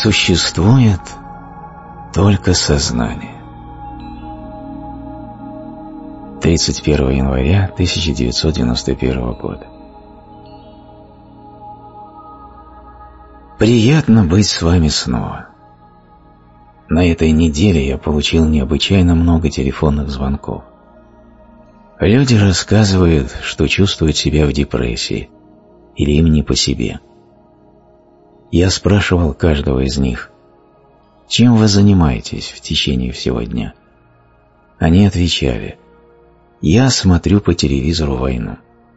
Существует только сознание. 31 января 1991 года. Приятно быть с вами снова. На этой неделе я получил необычайно много телефонных звонков. Люди рассказывают, что чувствуют себя в депрессии или им не по себе. Я спрашивал каждого из них: чем вы занимаетесь в течение всего дня? Они отвечали: я смотрю по телевизору войну.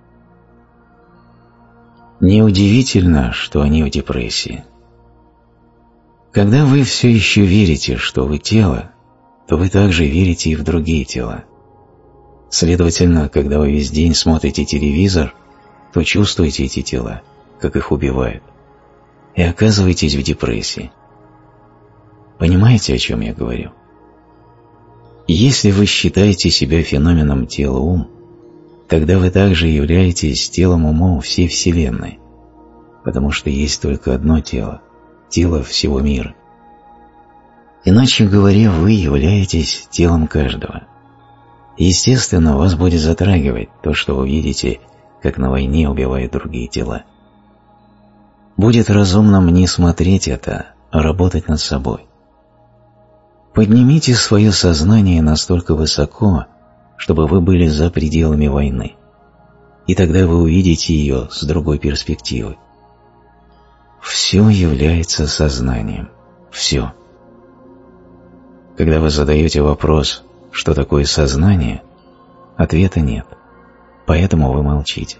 Неудивительно, что они в депрессии. Когда вы все еще верите, что вы тело, то вы также верите и в другие тела. Следовательно, когда вы весь день смотрите телевизор, то чувствуете эти тела, как их убивают, и оказываетесь в депрессии. Понимаете, о чем я говорю? Если вы считаете себя феноменом тела-ум, тогда вы также являетесь телом-умом всей Вселенной, потому что есть только одно тело – тело всего мира. Иначе говоря, вы являетесь телом каждого. Естественно, вас будет затрагивать то, что вы видите, как на войне убивают другие тела. Будет разумным не смотреть это, а работать над собой. Поднимите свое сознание настолько высоко, чтобы вы были за пределами войны, и тогда вы увидите ее с другой перспективы. Все является сознанием. Все. Когда вы задаете вопрос, что такое сознание, ответа нет, поэтому вы молчите.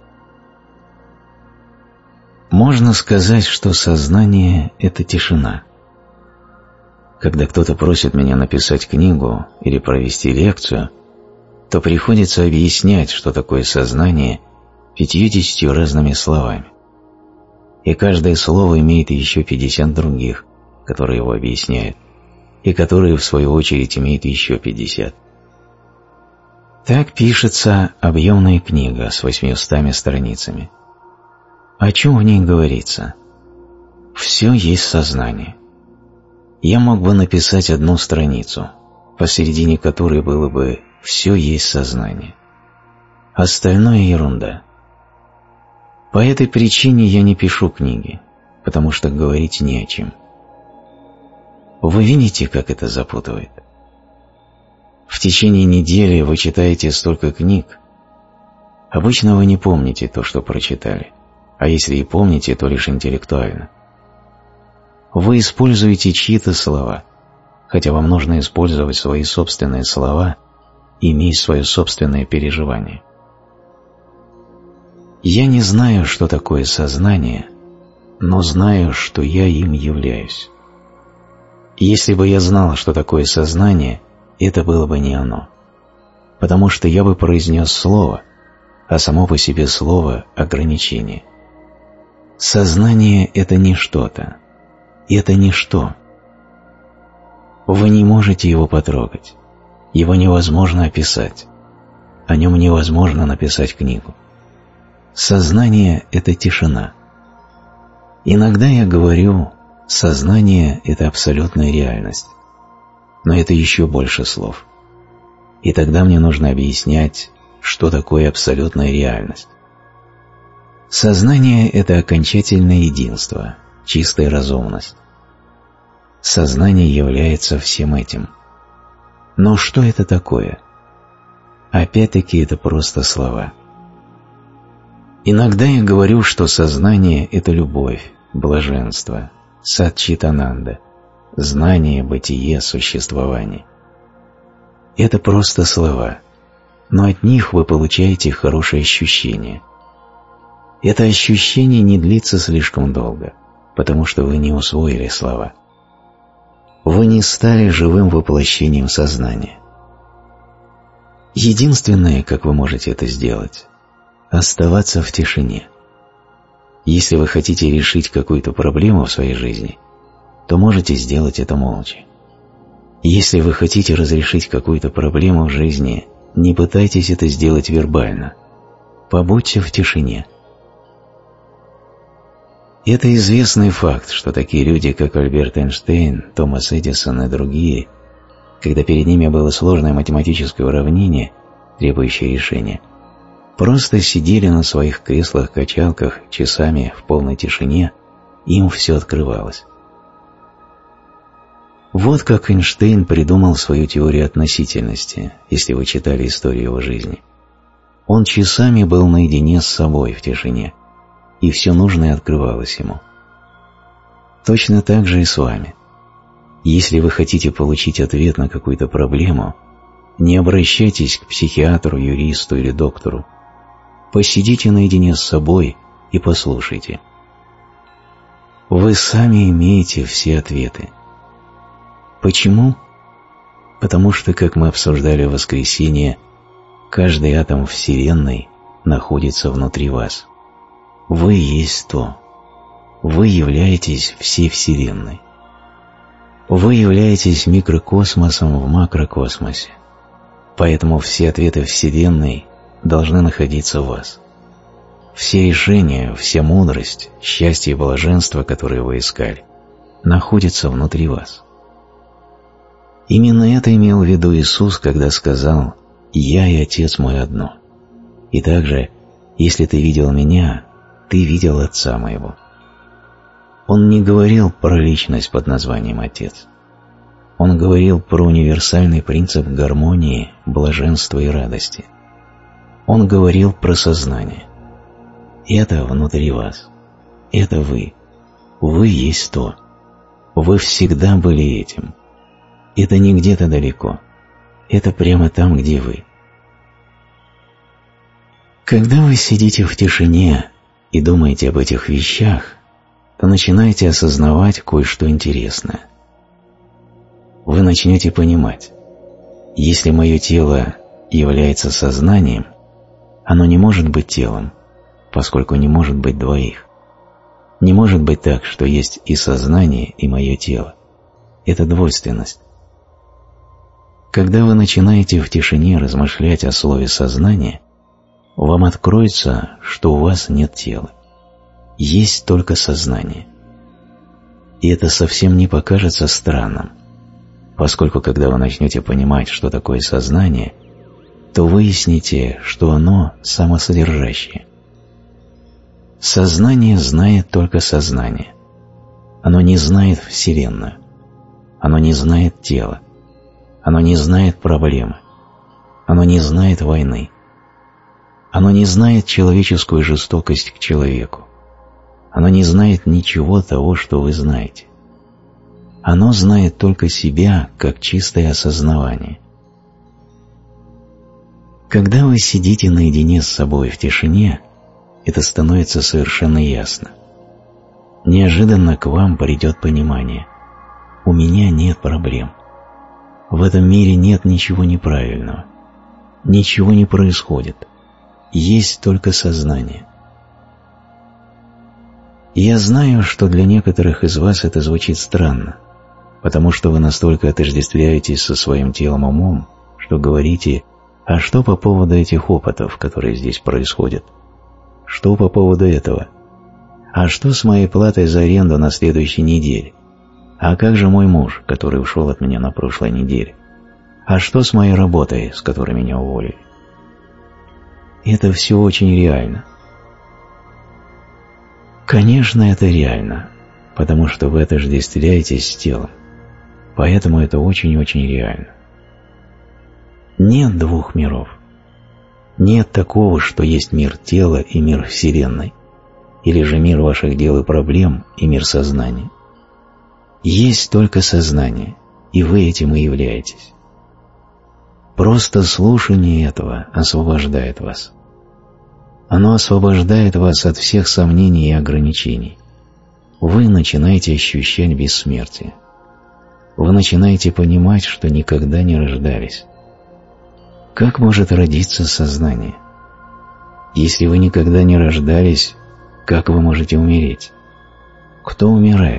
Можно сказать, что сознание – это тишина. Когда кто-то просит меня написать книгу или провести лекцию, то приходится объяснять, что такое сознание, 50 разными словами. И каждое слово имеет еще 50 других, которые его объясняют, и которые, в свою очередь, имеют еще 50. Так пишется объемная книга с 800 страницами. О чем в ней говорится? Все есть сознание. Я мог бы написать одну страницу, посередине которой было бы «все есть сознание». Остальное ерунда. По этой причине я не пишу книги, потому что говорить не о чем. Вы видите, как это запутывает? В течение недели вы читаете столько книг. Обычно вы не помните то, что прочитали, а если и помните, то лишь интеллектуально. Вы используете чьи-то слова, хотя вам нужно использовать свои собственные слова и иметь свое собственное переживание. Я не знаю, что такое сознание, но знаю, что я им являюсь. Если бы я знал, что такое сознание, это было бы не оно, потому что я бы произнес слово, а само по себе слово – ограничение. Сознание – это не что-то, это ничто. Вы не можете его потрогать, его невозможно описать, о нем невозможно написать книгу. Сознание – это тишина. Иногда я говорю, сознание – это абсолютная реальность. Но это еще больше слов. И тогда мне нужно объяснять, что такое абсолютная реальность. Сознание – это окончательное единство, чистая разумность. Сознание является всем этим. Но что это такое? Опять-таки это просто слова. Иногда я говорю, что сознание – это любовь, блаженство, садчитананда, знание, бытие, существование. Это просто слова, но от них вы получаете хорошее ощущение. Это ощущение не длится слишком долго, потому что вы не усвоили слова. Вы не стали живым воплощением сознания. Единственное, как вы можете это сделать – оставаться в тишине. Если вы хотите решить какую-то проблему в своей жизни, то можете сделать это молча. Если вы хотите разрешить какую-то проблему в жизни, не пытайтесь это сделать вербально. Побудьте в тишине. Это известный факт, что такие люди, как Альберт Эйнштейн, Томас Эдисон и другие, когда перед ними было сложное математическое уравнение, требующее решения, просто сидели на своих креслах-качалках часами в полной тишине, и им все открывалось. Вот как Эйнштейн придумал свою теорию относительности, если вы читали историю его жизни. Он часами был наедине с собой в тишине, и все нужное открывалось ему. Точно так же и с вами. Если вы хотите получить ответ на какую-то проблему, не обращайтесь к психиатру, юристу или доктору. Посидите наедине с собой и послушайте. Вы сами имеете все ответы. Почему? Потому что, как мы обсуждали в воскресенье, каждый атом Вселенной находится внутри вас. Вы есть то. Вы являетесь всей Вселенной. Вы являетесь микрокосмосом в макрокосмосе. Поэтому все ответы Вселенной должны находиться в вас. Все решения, вся мудрость, счастье и блаженство, которые вы искали, находятся внутри вас. Именно это имел в виду Иисус, когда сказал «Я и Отец мой одно». И также, если ты видел Меня, ты видел Отца моего. Он не говорил про личность под названием Отец. Он говорил про универсальный принцип гармонии, блаженства и радости. Он говорил про сознание. Это внутри вас. Это вы. Вы есть то. Вы всегда были этим. Это не где-то далеко. Это прямо там, где вы. Когда вы сидите в тишине и думаете об этих вещах, то начинаете осознавать кое-что интересное. Вы начнете понимать, если мое тело является сознанием, оно не может быть телом, поскольку не может быть двоих. Не может быть так, что есть и сознание, и мое тело. Это двойственность. Когда вы начинаете в тишине размышлять о слове «сознание», вам откроется, что у вас нет тела. Есть только сознание. И это совсем не покажется странным, поскольку когда вы начнете понимать, что такое сознание, то выясните, что оно самосодержащее. Сознание знает только сознание. Оно не знает Вселенную. Оно не знает тело. Оно не знает проблемы. Оно не знает войны. Оно не знает человеческую жестокость к человеку. Оно не знает ничего того, что вы знаете. Оно знает только себя, как чистое осознавание. Когда вы сидите наедине с собой в тишине, это становится совершенно ясно. Неожиданно к вам придет понимание. У меня нет проблем. В этом мире нет ничего неправильного. Ничего не происходит. Есть только сознание. Я знаю, что для некоторых из вас это звучит странно, потому что вы настолько отождествляетесь со своим телом-умом, что говорите: «А что по поводу этих опытов, которые здесь происходят? Что по поводу этого? А что с моей платой за аренду на следующей неделе? А как же мой муж, который ушел от меня на прошлой неделе? А что с моей работой, с которой меня уволили?» Это все очень реально. Конечно, это реально, потому что вы отождествляетесь с телом, поэтому это очень-очень реально. Нет двух миров. Нет такого, что есть мир тела и мир Вселенной, или же мир ваших дел и проблем и мир сознания. Есть только сознание, и вы этим и являетесь. Просто слушание этого освобождает вас. Оно освобождает вас от всех сомнений и ограничений. Вы начинаете ощущать бессмертие. Вы начинаете понимать, что никогда не рождались. Как может родиться сознание? Если вы никогда не рождались, как вы можете умереть? Кто умирает?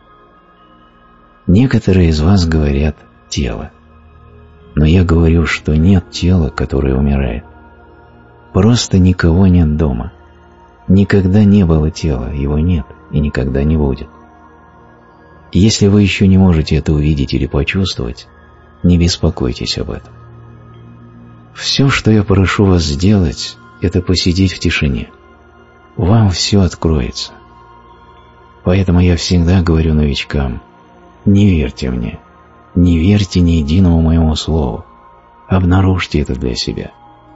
Некоторые из вас говорят «тело». Но я говорю, что нет тела, которое умирает. Просто никого нет дома. Никогда не было тела, его нет и никогда не будет. Если вы еще не можете это увидеть или почувствовать, не беспокойтесь об этом. Все, что я прошу вас сделать, это посидеть в тишине. Вам все откроется. Поэтому я всегда говорю новичкам: не верьте мне, не верьте ни единому моему слову, обнаружьте это для себя.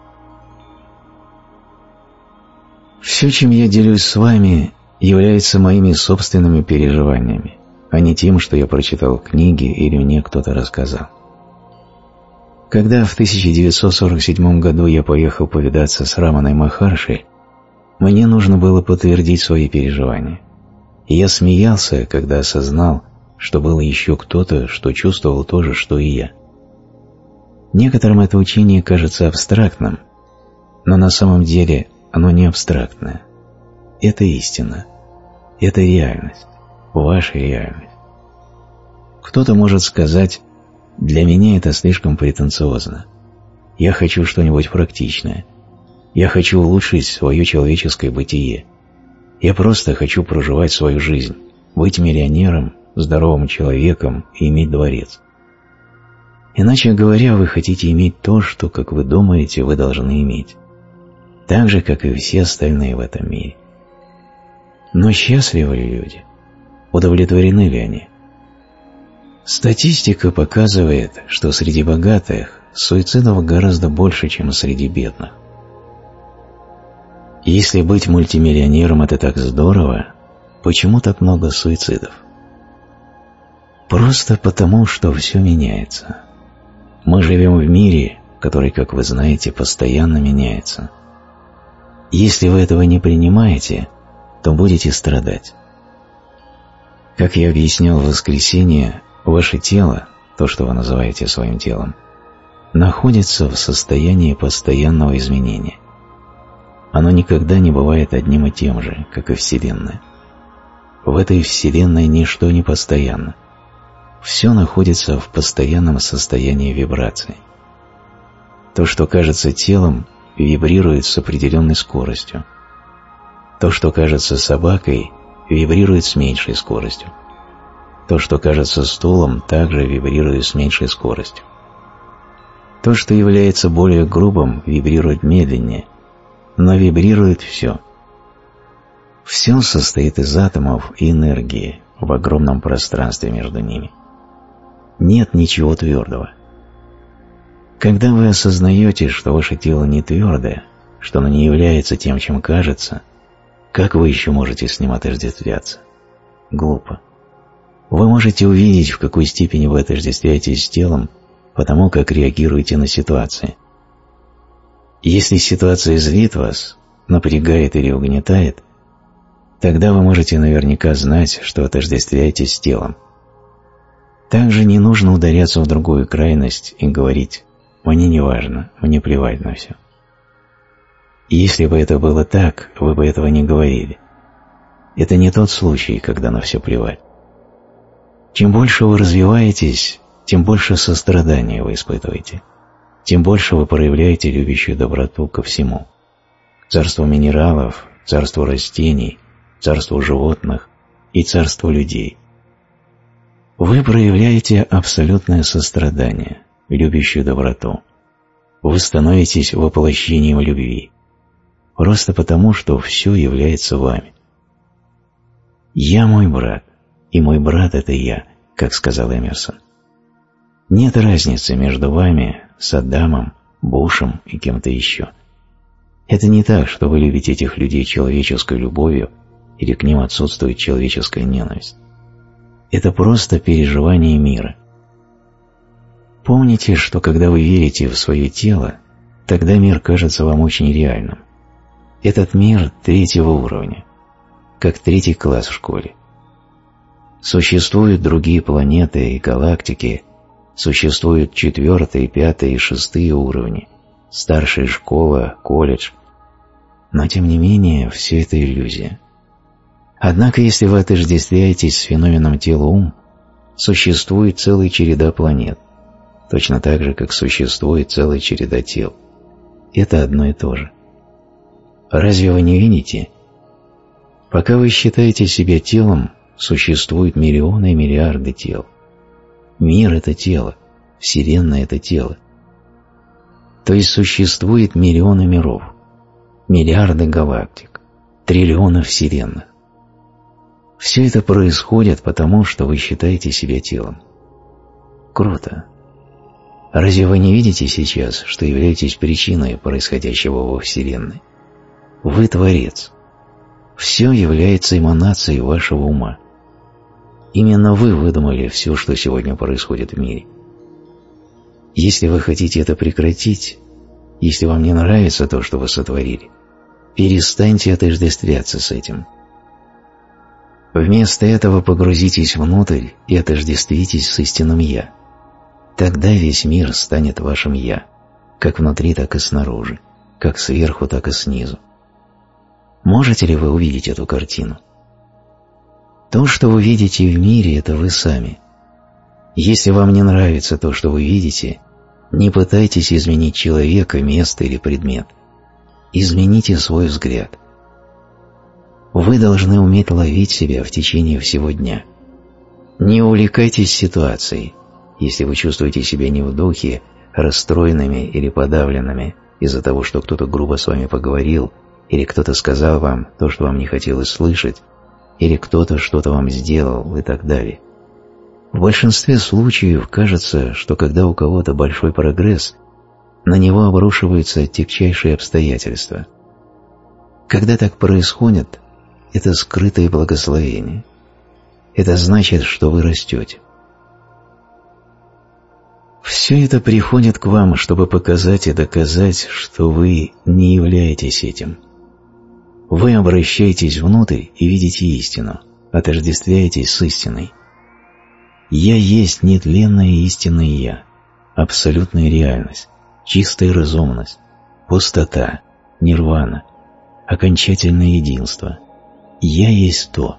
Все, чем я делюсь с вами, является моими собственными переживаниями, а не тем, что я прочитал в книге или мне кто-то рассказал. Когда в 1947 году я поехал повидаться с Раманой Махарши, мне нужно было подтвердить свои переживания. И я смеялся, когда осознал, что был еще кто-то, что чувствовал то же, что и я. Некоторым это учение кажется абстрактным, но на самом деле оно не абстрактное. Это истина. Это реальность. Ваша реальность. Кто-то может сказать: «Для меня это слишком претенциозно. Я хочу что-нибудь практичное. Я хочу улучшить свое человеческое бытие. Я просто хочу проживать свою жизнь, быть миллионером, здоровым человеком и иметь дворец». Иначе говоря, вы хотите иметь то, что, как вы думаете, вы должны иметь. Так же, как и все остальные в этом мире. Но счастливы ли люди? Удовлетворены ли они? Статистика показывает, что среди богатых суицидов гораздо больше, чем среди бедных. Если быть мультимиллионером – это так здорово, почему так много суицидов? Просто потому, что все меняется. Мы живем в мире, который, как вы знаете, постоянно меняется. Если вы этого не принимаете, то будете страдать. Как я объяснял в воскресенье, ваше тело, то, что вы называете своим телом, находится в состоянии постоянного изменения. Оно никогда не бывает одним и тем же, как и Вселенная. В этой Вселенной ничто не постоянно. Все находится в постоянном состоянии вибрации. То, что кажется телом, вибрирует с определенной скоростью. То, что кажется собакой, вибрирует с меньшей скоростью. То, что кажется стулом, также вибрирует с меньшей скоростью. То, что является более грубым, вибрирует медленнее, но вибрирует все. Все состоит из атомов и энергии в огромном пространстве между ними. Нет ничего твердого. Когда вы осознаете, что ваше тело не твердое, что оно не является тем, чем кажется, как вы еще можете с ним отождествляться? Глупо. Вы можете увидеть, в какой степени вы отождествляетесь с телом, потому как реагируете на ситуации. Если ситуация злит вас, напрягает или угнетает, тогда вы можете наверняка знать, что отождествляетесь с телом. Также не нужно ударяться в другую крайность и говорить: «Мне не важно, мне плевать на все». Если бы это было так, вы бы этого не говорили. Это не тот случай, когда на все плевать. Чем больше вы развиваетесь, тем больше сострадания вы испытываете, тем больше вы проявляете любящую доброту ко всему. Царству минералов, царству растений, царству животных и царству людей. Вы проявляете абсолютное сострадание, любящую доброту. Вы становитесь воплощением любви. Просто потому, что все является вами. «Я мой брат, и мой брат – это я», как сказал Эмерсон. Нет разницы между вами, Саддамом, Бушем и кем-то еще. Это не так, что вы любите этих людей человеческой любовью или к ним отсутствует человеческая ненависть. Это просто переживание мира. Помните, что когда вы верите в свое тело, тогда мир кажется вам очень реальным. Этот мир третьего уровня, как третий класс в школе. Существуют другие планеты и галактики, существуют 4, 5 и 6 уровни, старшая школа, колледж. Но тем не менее, все это иллюзия. Однако, если вы отождествляетесь с феноменом тела-ум, существует целая череда планет, точно так же, как существует целая череда тел. Это одно и то же. Разве вы не видите? Пока вы считаете себя телом, существуют миллионы и миллиарды тел. Мир – это тело, Вселенная – это тело. То есть существует миллионы миров, миллиарды галактик, триллионы вселенных. Все это происходит потому, что вы считаете себя телом. Круто. Разве вы не видите сейчас, что являетесь причиной происходящего во Вселенной? Вы Творец. Все является эманацией вашего ума. Именно вы выдумали все, что сегодня происходит в мире. Если вы хотите это прекратить, если вам не нравится то, что вы сотворили, перестаньте отождествляться с этим. Вместо этого погрузитесь внутрь и отождествитесь с истинным «Я». Тогда весь мир станет вашим «Я», как внутри, так и снаружи, как сверху, так и снизу. Можете ли вы увидеть эту картину? То, что вы видите в мире, это вы сами. Если вам не нравится то, что вы видите, не пытайтесь изменить человека, место или предмет. Измените свой взгляд. Вы должны уметь ловить себя в течение всего дня. Не увлекайтесь ситуацией, если вы чувствуете себя не в духе, расстроенными или подавленными из-за того, что кто-то грубо с вами поговорил, или кто-то сказал вам то, что вам не хотелось слышать, или кто-то что-то вам сделал и так далее. В большинстве случаев кажется, что когда у кого-то большой прогресс, на него обрушиваются тягчайшие обстоятельства. Когда так происходит, это скрытое благословение. Это значит, что вы растете. Все это приходит к вам, чтобы показать и доказать, что вы не являетесь этим. Вы обращаетесь внутрь и видите истину, отождествляетесь с истиной. Я есть нетленное истинное Я, абсолютная реальность, чистая разумность, пустота, нирвана, окончательное единство. Я есть то.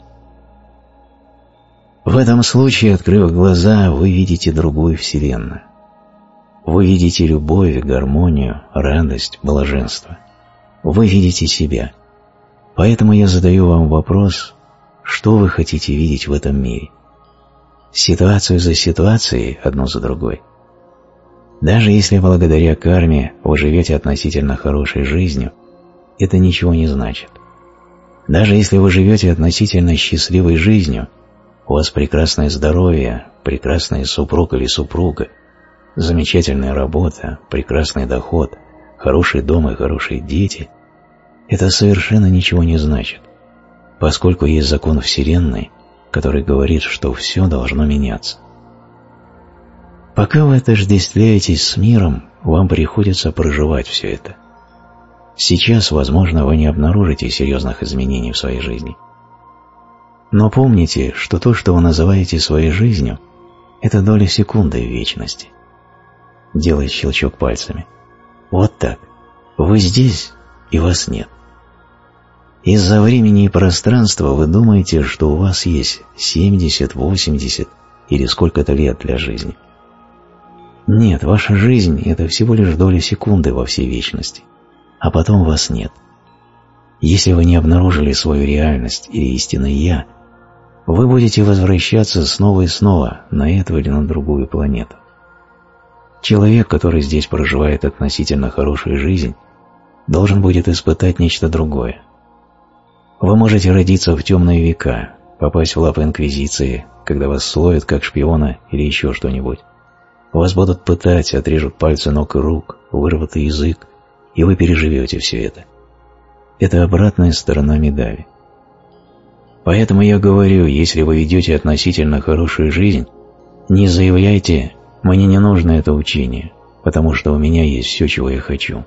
В этом случае, открыв глаза, вы видите другую Вселенную. Вы видите любовь, гармонию, радость, блаженство. Вы видите себя. Поэтому я задаю вам вопрос, что вы хотите видеть в этом мире? Ситуацию за ситуацией, одну за другой. Даже если благодаря карме вы живете относительно хорошей жизнью, это ничего не значит. Даже если вы живете относительно счастливой жизнью, у вас прекрасное здоровье, прекрасный супруг или супруга, замечательная работа, прекрасный доход, хороший дом и хорошие дети – это совершенно ничего не значит, поскольку есть закон Вселенной, который говорит, что все должно меняться. Пока вы отождествляетесь с миром, вам приходится проживать все это. Сейчас, возможно, вы не обнаружите серьезных изменений в своей жизни. Но помните, что то, что вы называете своей жизнью, это доля секунды в вечности. Делает щелчок пальцами. Вот так. Вы здесь, и вас нет. Из-за времени и пространства вы думаете, что у вас есть 70, 80 или сколько-то лет для жизни. Нет, ваша жизнь – это всего лишь доля секунды во всей вечности, а потом вас нет. Если вы не обнаружили свою реальность или истинное «Я», вы будете возвращаться снова и снова на эту или на другую планету. Человек, который здесь проживает относительно хорошую жизнь, должен будет испытать нечто другое. Вы можете родиться в темные века, попасть в лапы инквизиции, когда вас словят как шпиона или еще что-нибудь. Вас будут пытать, отрежут пальцы ног и рук, вырвут язык, и вы переживете все это. Это обратная сторона медали. Поэтому я говорю, если вы ведете относительно хорошую жизнь, не заявляйте «мне не нужно это учение, потому что у меня есть все, чего я хочу».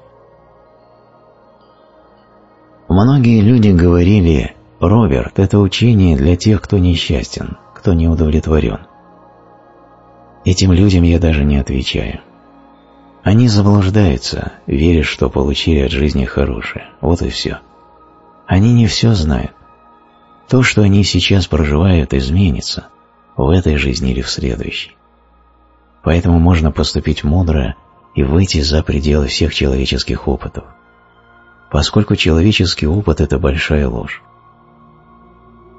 Многие люди говорили: «Роберт, это учение для тех, кто несчастен, кто не удовлетворен». Этим людям я даже не отвечаю. Они заблуждаются, веря, что получили от жизни хорошее. Вот и все. Они не все знают. То, что они сейчас проживают, изменится в этой жизни или в следующей. Поэтому можно поступить мудро и выйти за пределы всех человеческих опытов. Поскольку человеческий опыт – это большая ложь.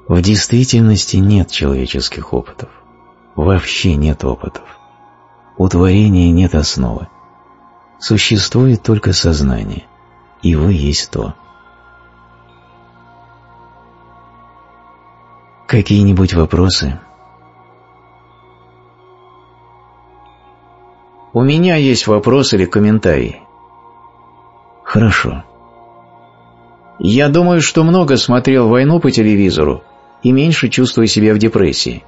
В действительности нет человеческих опытов. Вообще нет опытов. У творения нет основы. Существует только сознание, и вы есть то. Какие-нибудь вопросы? У меня есть вопрос или комментарий. Хорошо. Я думаю, что много смотрел «Войну» по телевизору и меньше чувствую себя в депрессии.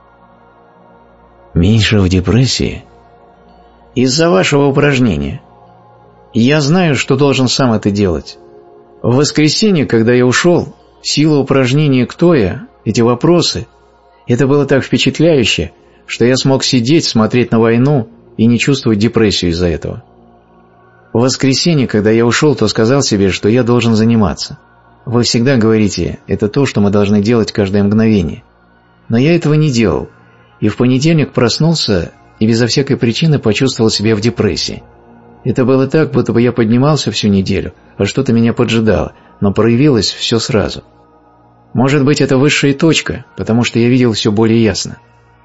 Меньше в депрессии? Из-за вашего упражнения. Я знаю, что должен сам это делать. В воскресенье, когда я ушел, сила упражнения «Кто я?», эти вопросы, это было так впечатляюще, что я смог сидеть, смотреть на «Войну» и не чувствовать депрессию из-за этого. В воскресенье, когда я ушел, то сказал себе, что я должен заниматься. Вы всегда говорите, это то, что мы должны делать каждое мгновение. Но я этого не делал, и в понедельник проснулся и безо всякой причины почувствовал себя в депрессии. Это было так, будто бы я поднимался всю неделю, а что-то меня поджидало, но проявилось все сразу. Может быть, это высшая точка, потому что я видел все более ясно.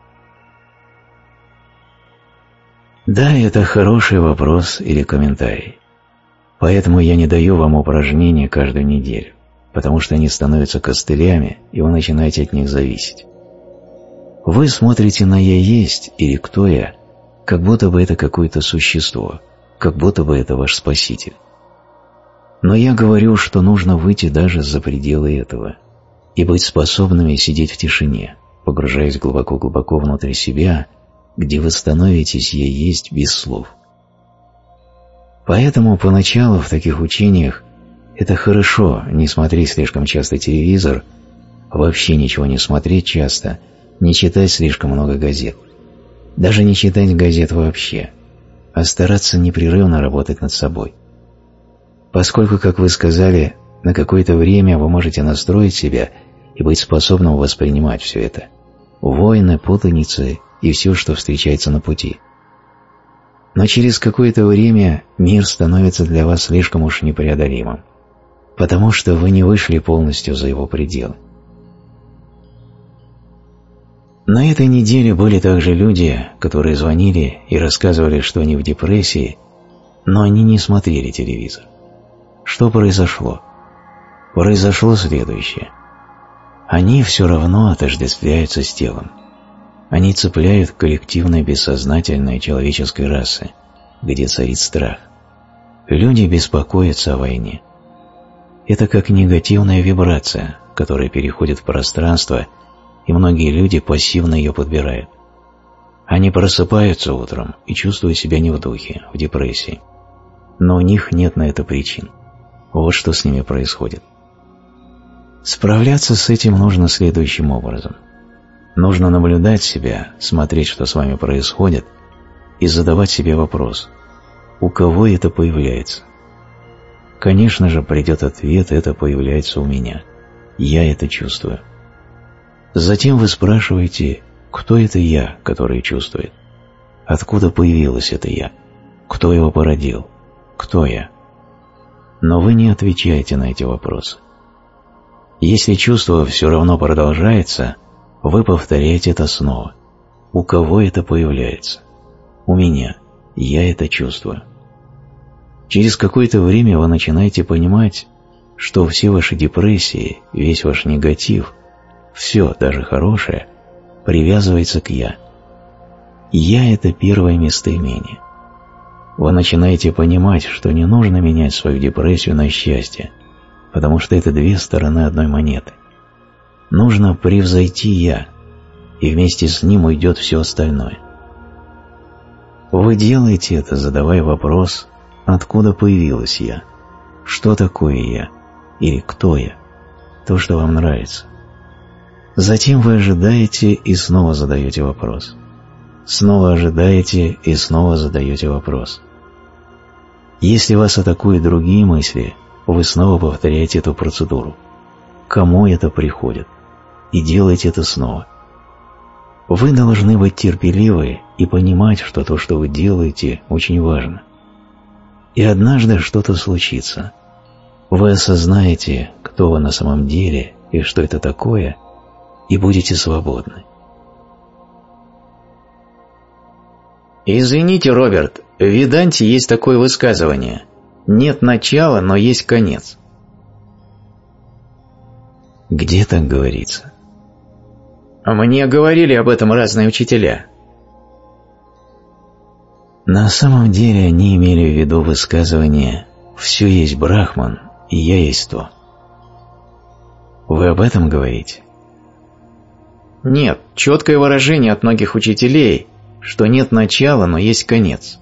Да, это хороший вопрос или комментарий. Поэтому я не даю вам упражнения каждую неделю, потому что они становятся костылями, и вы начинаете от них зависеть. Вы смотрите на «я есть» или «кто я», как будто бы это какое-то существо, как будто бы это ваш спаситель. Но я говорю, что нужно выйти даже за пределы этого и быть способными сидеть в тишине, погружаясь глубоко-глубоко внутрь себя, где вы становитесь «я есть» без слов. Поэтому поначалу в таких учениях это хорошо не смотреть слишком часто телевизор, вообще ничего не смотреть часто, не читать слишком много газет. Даже не читать газет вообще, а стараться непрерывно работать над собой. Поскольку, как вы сказали, на какое-то время вы можете настроить себя и быть способным воспринимать все это. Войны, путаницы и все, что встречается на пути. Но через какое-то время мир становится для вас слишком уж непреодолимым, потому что вы не вышли полностью за его пределы. На этой неделе были также люди, которые звонили и рассказывали, что они в депрессии, но они не смотрели телевизор. Что произошло? Произошло следующее. Они все равно отождествляются с телом. Они цепляют коллективное бессознательное человеческой расы, где царит страх. Люди беспокоятся о войне. Это как негативная вибрация, которая переходит в пространство, и многие люди пассивно ее подбирают. Они просыпаются утром и чувствуют себя не в духе, в депрессии. Но у них нет на это причин. Вот что с ними происходит. Справляться с этим нужно следующим образом. Нужно наблюдать себя, смотреть, что с вами происходит, и задавать себе вопрос: у кого это появляется? Конечно же, придет ответ: это появляется у меня. Я это чувствую. Затем вы спрашиваете: кто это я, который чувствует? Откуда появилось это я? Кто его породил? Кто я? Но вы не отвечаете на эти вопросы. Если чувство все равно продолжается, вы повторяете это снова. У кого это появляется? У меня. Я это чувствую. Через какое-то время вы начинаете понимать, что все ваши депрессии, весь ваш негатив, все, даже хорошее, привязывается к «я». «Я» — это первое местоимение. Вы начинаете понимать, что не нужно менять свою депрессию на счастье, потому что это две стороны одной монеты. Нужно превзойти «я», и вместе с ним уйдет все остальное. Вы делаете это, задавая вопрос: откуда появилось «я», что такое «я» или кто я, то, что вам нравится. Затем вы ожидаете и снова задаете вопрос. Снова ожидаете и снова задаете вопрос. Если вас атакуют другие мысли, вы снова повторяете эту процедуру. Кому это приходит? И делаете это снова. Вы должны быть терпеливы и понимать, что то, что вы делаете, очень важно. И однажды что-то случится. Вы осознаете, кто вы на самом деле и что это такое, и будете свободны. Извините, Роберт, в Веданте есть такое высказывание: «Нет начала, но есть конец». Где так говорится? Мне говорили об этом разные учителя. На самом деле они имели в виду высказывание «все есть Брахман, и я есть то». Вы об этом говорите? Нет, четкое выражение от многих учителей, что нет начала, но есть конец.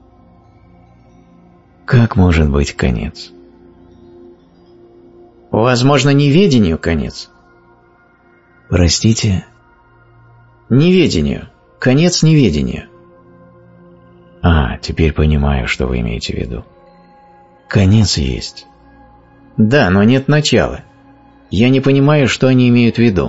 Как может быть конец? Возможно, неведению конец. Простите? Неведению. Конец неведению. Теперь понимаю, что вы имеете в виду. Конец есть. Да, но нет начала. Я не понимаю, что они имеют в виду.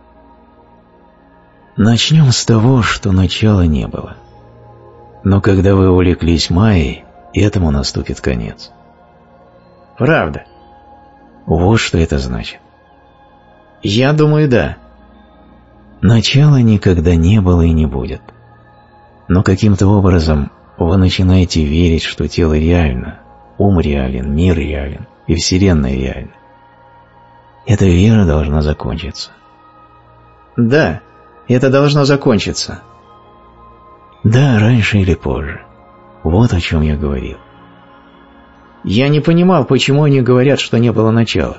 Начнем с того, что начала не было. Но когда вы увлеклись Майей, этому наступит конец. Правда. Вот что это значит. Я думаю, да. Начала никогда не было и не будет. Но каким-то образом вы начинаете верить, что тело реально, ум реален, мир реален и Вселенная реальна. Эта вера должна закончиться. Да, это должно закончиться. Да, раньше или позже. Вот о чем я говорил. Я не понимал, почему они говорят, что не было начала.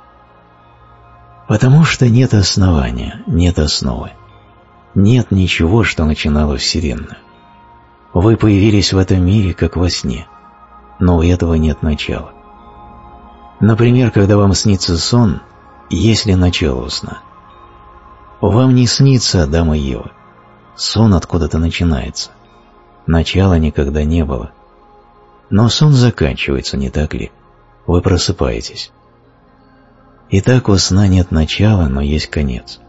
Потому что нет основания, нет основы. Нет ничего, что начинало Вселенную. Вы появились в этом мире, как во сне, но у этого нет начала. Например, когда вам снится сон, есть ли начало у сна? Вам не снится Адам и Ева. Сон откуда-то начинается. Начала никогда не было. Но сон заканчивается, не так ли? Вы просыпаетесь. Итак, у сна нет начала, но есть конец.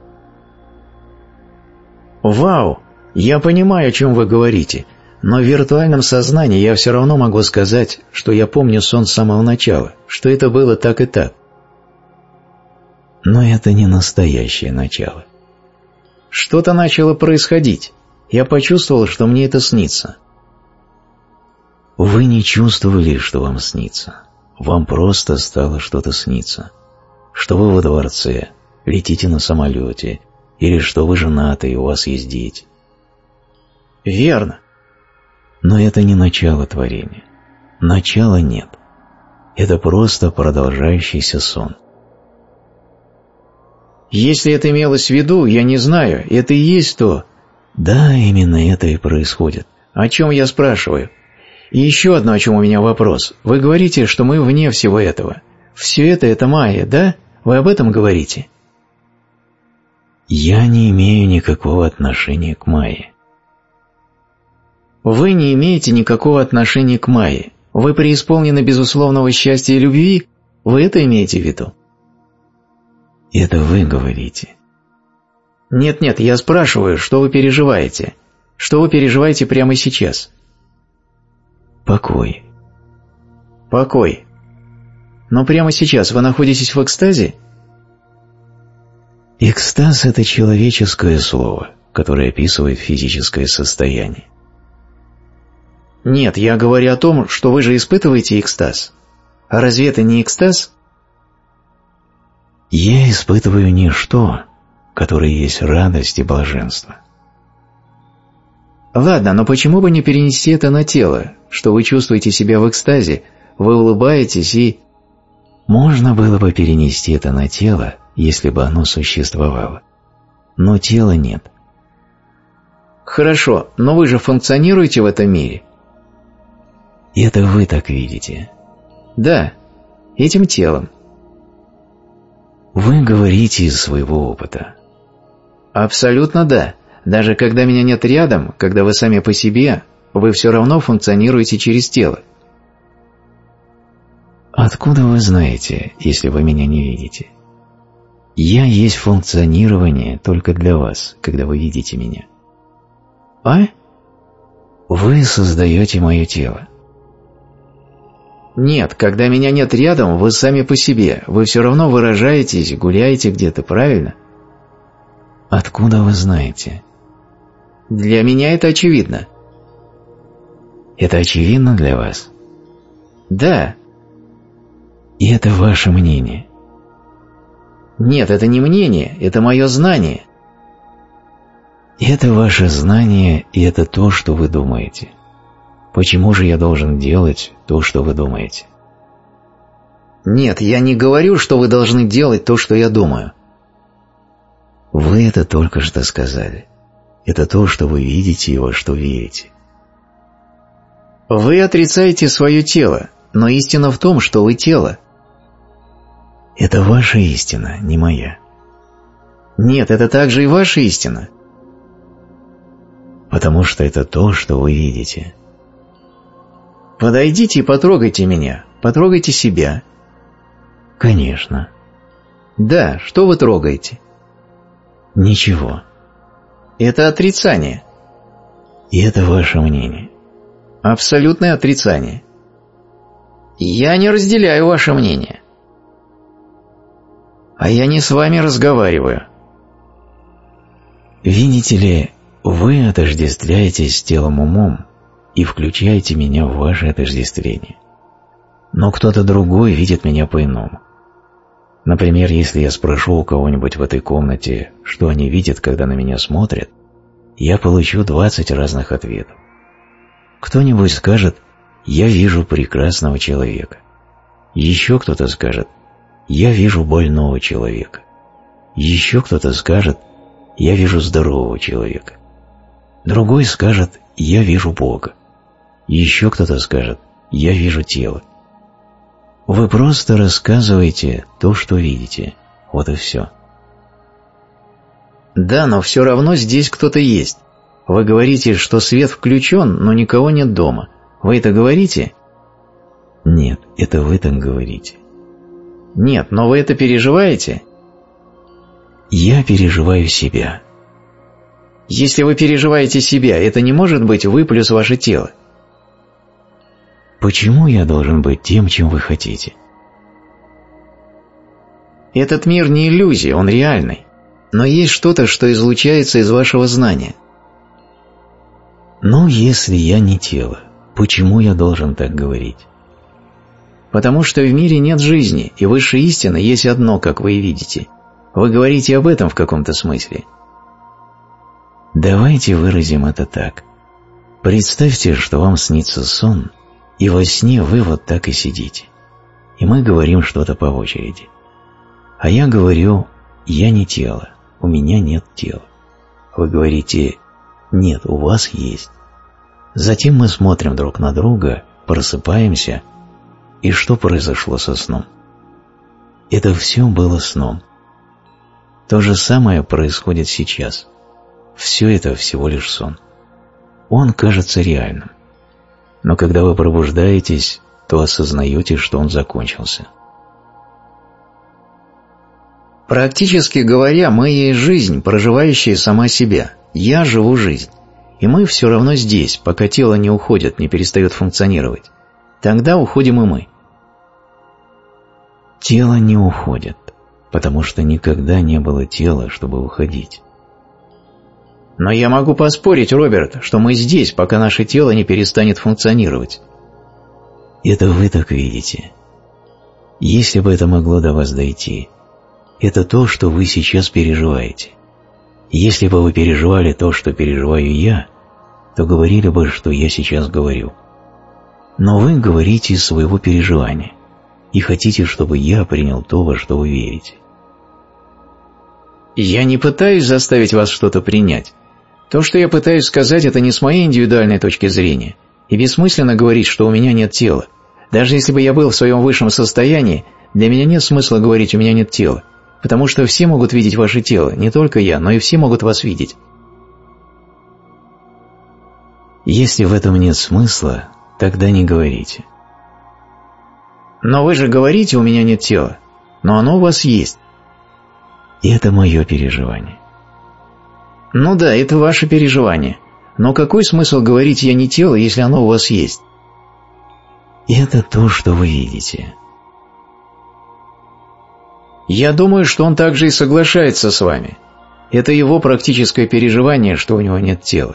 Вау! Я понимаю, о чем вы говорите, но в виртуальном сознании я все равно могу сказать, что я помню сон с самого начала, что это было так и так. Но это не настоящее начало. Что-то начало происходить. Я почувствовал, что мне это снится. Вы не чувствовали, что вам снится. Вам просто стало что-то сниться. Что вы во дворце, летите на самолете, или что вы женаты и у вас есть дети. Верно. Но это не начало творения. Начала нет. Это просто продолжающийся сон. Если это имелось в виду, я не знаю, это и есть то. Да, именно это и происходит. О чем я спрашиваю? И еще одно, о чем у меня вопрос. Вы говорите, что мы вне всего этого. Все это майя, да? Вы об этом говорите? Я не имею никакого отношения к майе. Вы не имеете никакого отношения к майе. Вы преисполнены безусловного счастья и любви? Вы это имеете в виду? Это вы говорите. Нет, я спрашиваю, что вы переживаете? Что вы переживаете прямо сейчас? Покой. Покой. Но прямо сейчас вы находитесь в экстазе? Экстаз – это человеческое слово, которое описывает физическое состояние. Нет, я говорю о том, что вы же испытываете экстаз. А разве это не экстаз? Я испытываю ничто, которое есть радость и блаженство. Ладно, но почему бы не перенести это на тело, что вы чувствуете себя в экстазе, вы улыбаетесь и... Можно было бы перенести это на тело, если бы оно существовало. Но тела нет. Хорошо, но вы же функционируете в этом мире. Это вы так видите. Да, этим телом. Вы говорите из своего опыта. Абсолютно да. Даже когда меня нет рядом, когда вы сами по себе, вы все равно функционируете через тело. Откуда вы знаете, если вы меня не видите? Я есть функционирование только для вас, когда вы видите меня. А? Вы создаете мое тело. Нет, когда меня нет рядом, вы сами по себе, вы все равно выражаетесь, гуляете где-то, правильно? Откуда вы знаете? Для меня это очевидно. Это очевидно для вас? Да. И это ваше мнение? Нет, это не мнение, это мое знание. Это ваше знание, и это то, что вы думаете. Почему же я должен делать то, что вы думаете? Нет, я не говорю, что вы должны делать то, что я думаю. Вы это только что сказали. Это то, что вы видите и во что верите. Вы отрицаете свое тело, но истина в том, что вы тело. Это ваша истина, не моя. Нет, это также и ваша истина. Потому что это то, что вы видите. Подойдите и потрогайте меня, потрогайте себя. Конечно. Да, что вы трогаете? Ничего. Это отрицание. И это ваше мнение. Абсолютное отрицание. Я не разделяю ваше мнение. А я не с вами разговариваю. Видите ли, вы отождествляетесь с телом умом и включаете меня в ваше отождествление. Но кто-то другой видит меня по-иному. Например, если я спрошу у кого-нибудь в этой комнате, что они видят, когда на меня смотрят, я получу 20 разных ответов. Кто-нибудь скажет: «Я вижу прекрасного человека». Еще кто-то скажет: «Я вижу больного человека». Еще кто-то скажет: «Я вижу здорового человека». Другой скажет: «Я вижу Бога». Еще кто-то скажет: «Я вижу тело». Вы просто рассказываете то, что видите. Вот и все. Да, но все равно здесь кто-то есть. Вы говорите, что свет включен, но никого нет дома. Вы это говорите? Нет, это вы так говорите. Нет, но вы это переживаете? Я переживаю себя. Если вы переживаете себя, это не может быть вы плюс ваше тело. Почему я должен быть тем, чем вы хотите? Этот мир не иллюзия, он реальный. Но есть что-то, что излучается из вашего знания. Ну, если я не тело, почему я должен так говорить? Потому что в мире нет жизни, и высшая истина есть одно, как вы и видите. Вы говорите об этом в каком-то смысле. Давайте выразим это так. Представьте, что вам снится сон, и во сне вы вот так и сидите. И мы говорим что-то по очереди. А я говорю: я не тело, у меня нет тела. Вы говорите: нет, у вас есть. Затем мы смотрим друг на друга, просыпаемся, и что произошло со сном? Это все было сном. То же самое происходит сейчас. Все это всего лишь сон. Он кажется реальным. Но когда вы пробуждаетесь, то осознаете, что он закончился. Практически говоря, мы есть жизнь, проживающая сама себя. Я живу жизнь. И мы все равно здесь, пока тело не уходит, не перестает функционировать. Тогда уходим и мы. Тело не уходит, потому что никогда не было тела, чтобы уходить. Но я могу поспорить, Роберт, что мы здесь, пока наше тело не перестанет функционировать. Это вы так видите. Если бы это могло до вас дойти, это то, что вы сейчас переживаете. Если бы вы переживали то, что переживаю я, то говорили бы, что я сейчас говорю. Но вы говорите из своего переживания и хотите, чтобы я принял то, во что вы верите. Я не пытаюсь заставить вас что-то принять. То, что я пытаюсь сказать, это не с моей индивидуальной точки зрения. И бессмысленно говорить, что у меня нет тела. Даже если бы я был в своем высшем состоянии, для меня нет смысла говорить «у меня нет тела». Потому что все могут видеть ваше тело, не только я, но и все могут вас видеть. Если в этом нет смысла, тогда не говорите. Но вы же говорите «у меня нет тела», но оно у вас есть. И это мое переживание. Ну да, это ваше переживание. Но какой смысл говорить «я не тело», если оно у вас есть? И это то, что вы видите. Я думаю, что он также и соглашается с вами. Это его практическое переживание, что у него нет тела.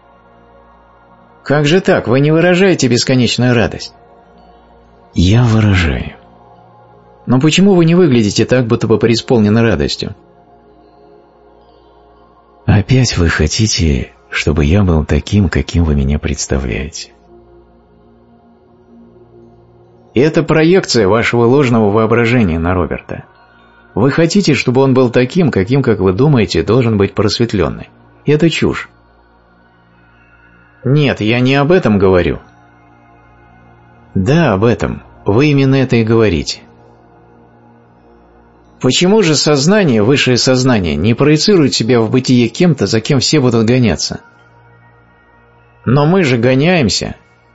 Как же так? Вы не выражаете бесконечную радость? Я выражаю. Но почему вы не выглядите так, будто бы преисполнены радостью? Опять вы хотите, чтобы я был таким, каким вы меня представляете. Это проекция вашего ложного воображения на Роберта. Вы хотите, чтобы он был таким, каким, как вы думаете, должен быть просветленный. Это чушь. Нет, я не об этом говорю. Да, об этом. Вы именно это и говорите. Почему же сознание, высшее сознание, не проецирует себя в бытие кем-то, за кем все будут гоняться? Но мы же гоняемся.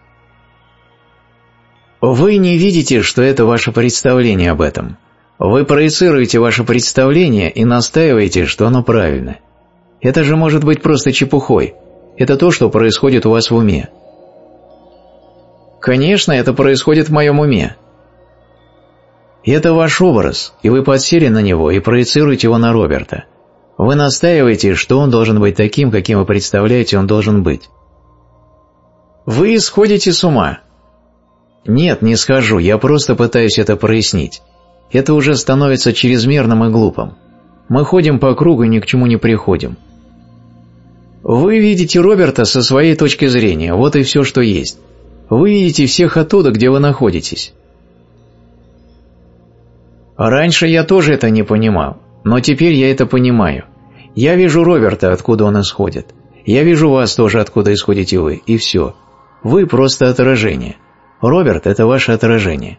Вы не видите, что это ваше представление об этом. Вы проецируете ваше представление и настаиваете, что оно правильно. Это же может быть просто чепухой. Это то, что происходит у вас в уме. Конечно, это происходит в моем уме. Это ваш образ, и вы подсели на него и проецируете его на Роберта. Вы настаиваете, что он должен быть таким, каким вы представляете, он должен быть. Вы исходите с ума. Нет, не схожу, я просто пытаюсь это прояснить. Это уже становится чрезмерным и глупым. Мы ходим по кругу и ни к чему не приходим. Вы видите Роберта со своей точки зрения, вот и все, что есть. Вы видите всех оттуда, где вы находитесь. Раньше я тоже это не понимал, но теперь я это понимаю. Я вижу Роберта, откуда он исходит. Я вижу вас тоже, откуда исходите вы, и все. Вы просто отражение. Роберт – это ваше отражение.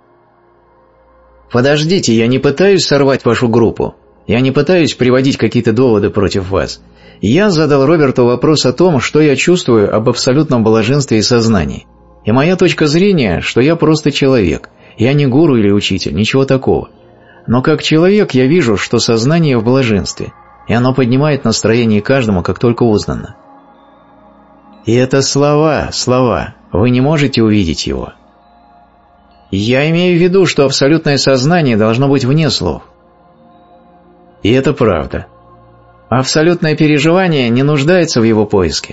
Подождите, я не пытаюсь сорвать вашу группу. Я не пытаюсь приводить какие-то доводы против вас. Я задал Роберту вопрос о том, что я чувствую об абсолютном блаженстве и сознании. И моя точка зрения, что я просто человек. Я не гуру или учитель, ничего такого. Но как человек я вижу, что сознание в блаженстве, и оно поднимает настроение каждому, как только узнано. И это слова, вы не можете увидеть его. Я имею в виду, что абсолютное сознание должно быть вне слов. И это правда. Абсолютное переживание не нуждается в его поиске.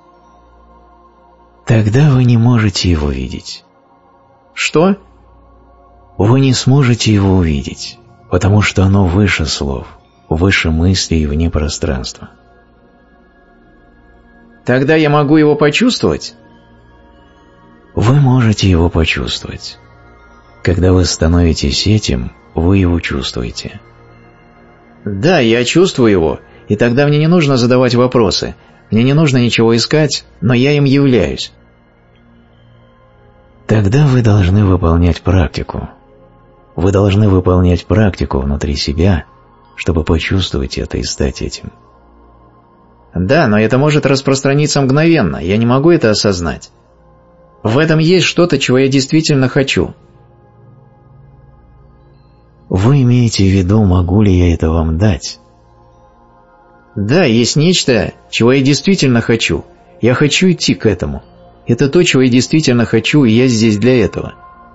Тогда вы не можете его видеть. Что? Вы не сможете его увидеть, потому что оно выше слов, выше мыслей и вне пространства. Тогда я могу его почувствовать? Вы можете его почувствовать. Когда вы становитесь этим, вы его чувствуете. Да, я чувствую его, и тогда мне не нужно задавать вопросы, мне не нужно ничего искать, но я им являюсь. Тогда вы должны выполнять практику. Вы должны выполнять практику внутри себя, чтобы почувствовать это и стать этим. Да, но это может распространиться мгновенно, я не могу это осознать. В этом есть что-то, чего я действительно хочу. Вы имеете в виду, могу ли я это вам дать? Да, есть нечто, чего я действительно хочу. Я хочу идти к этому. Это то, чего я действительно хочу, и я здесь для этого.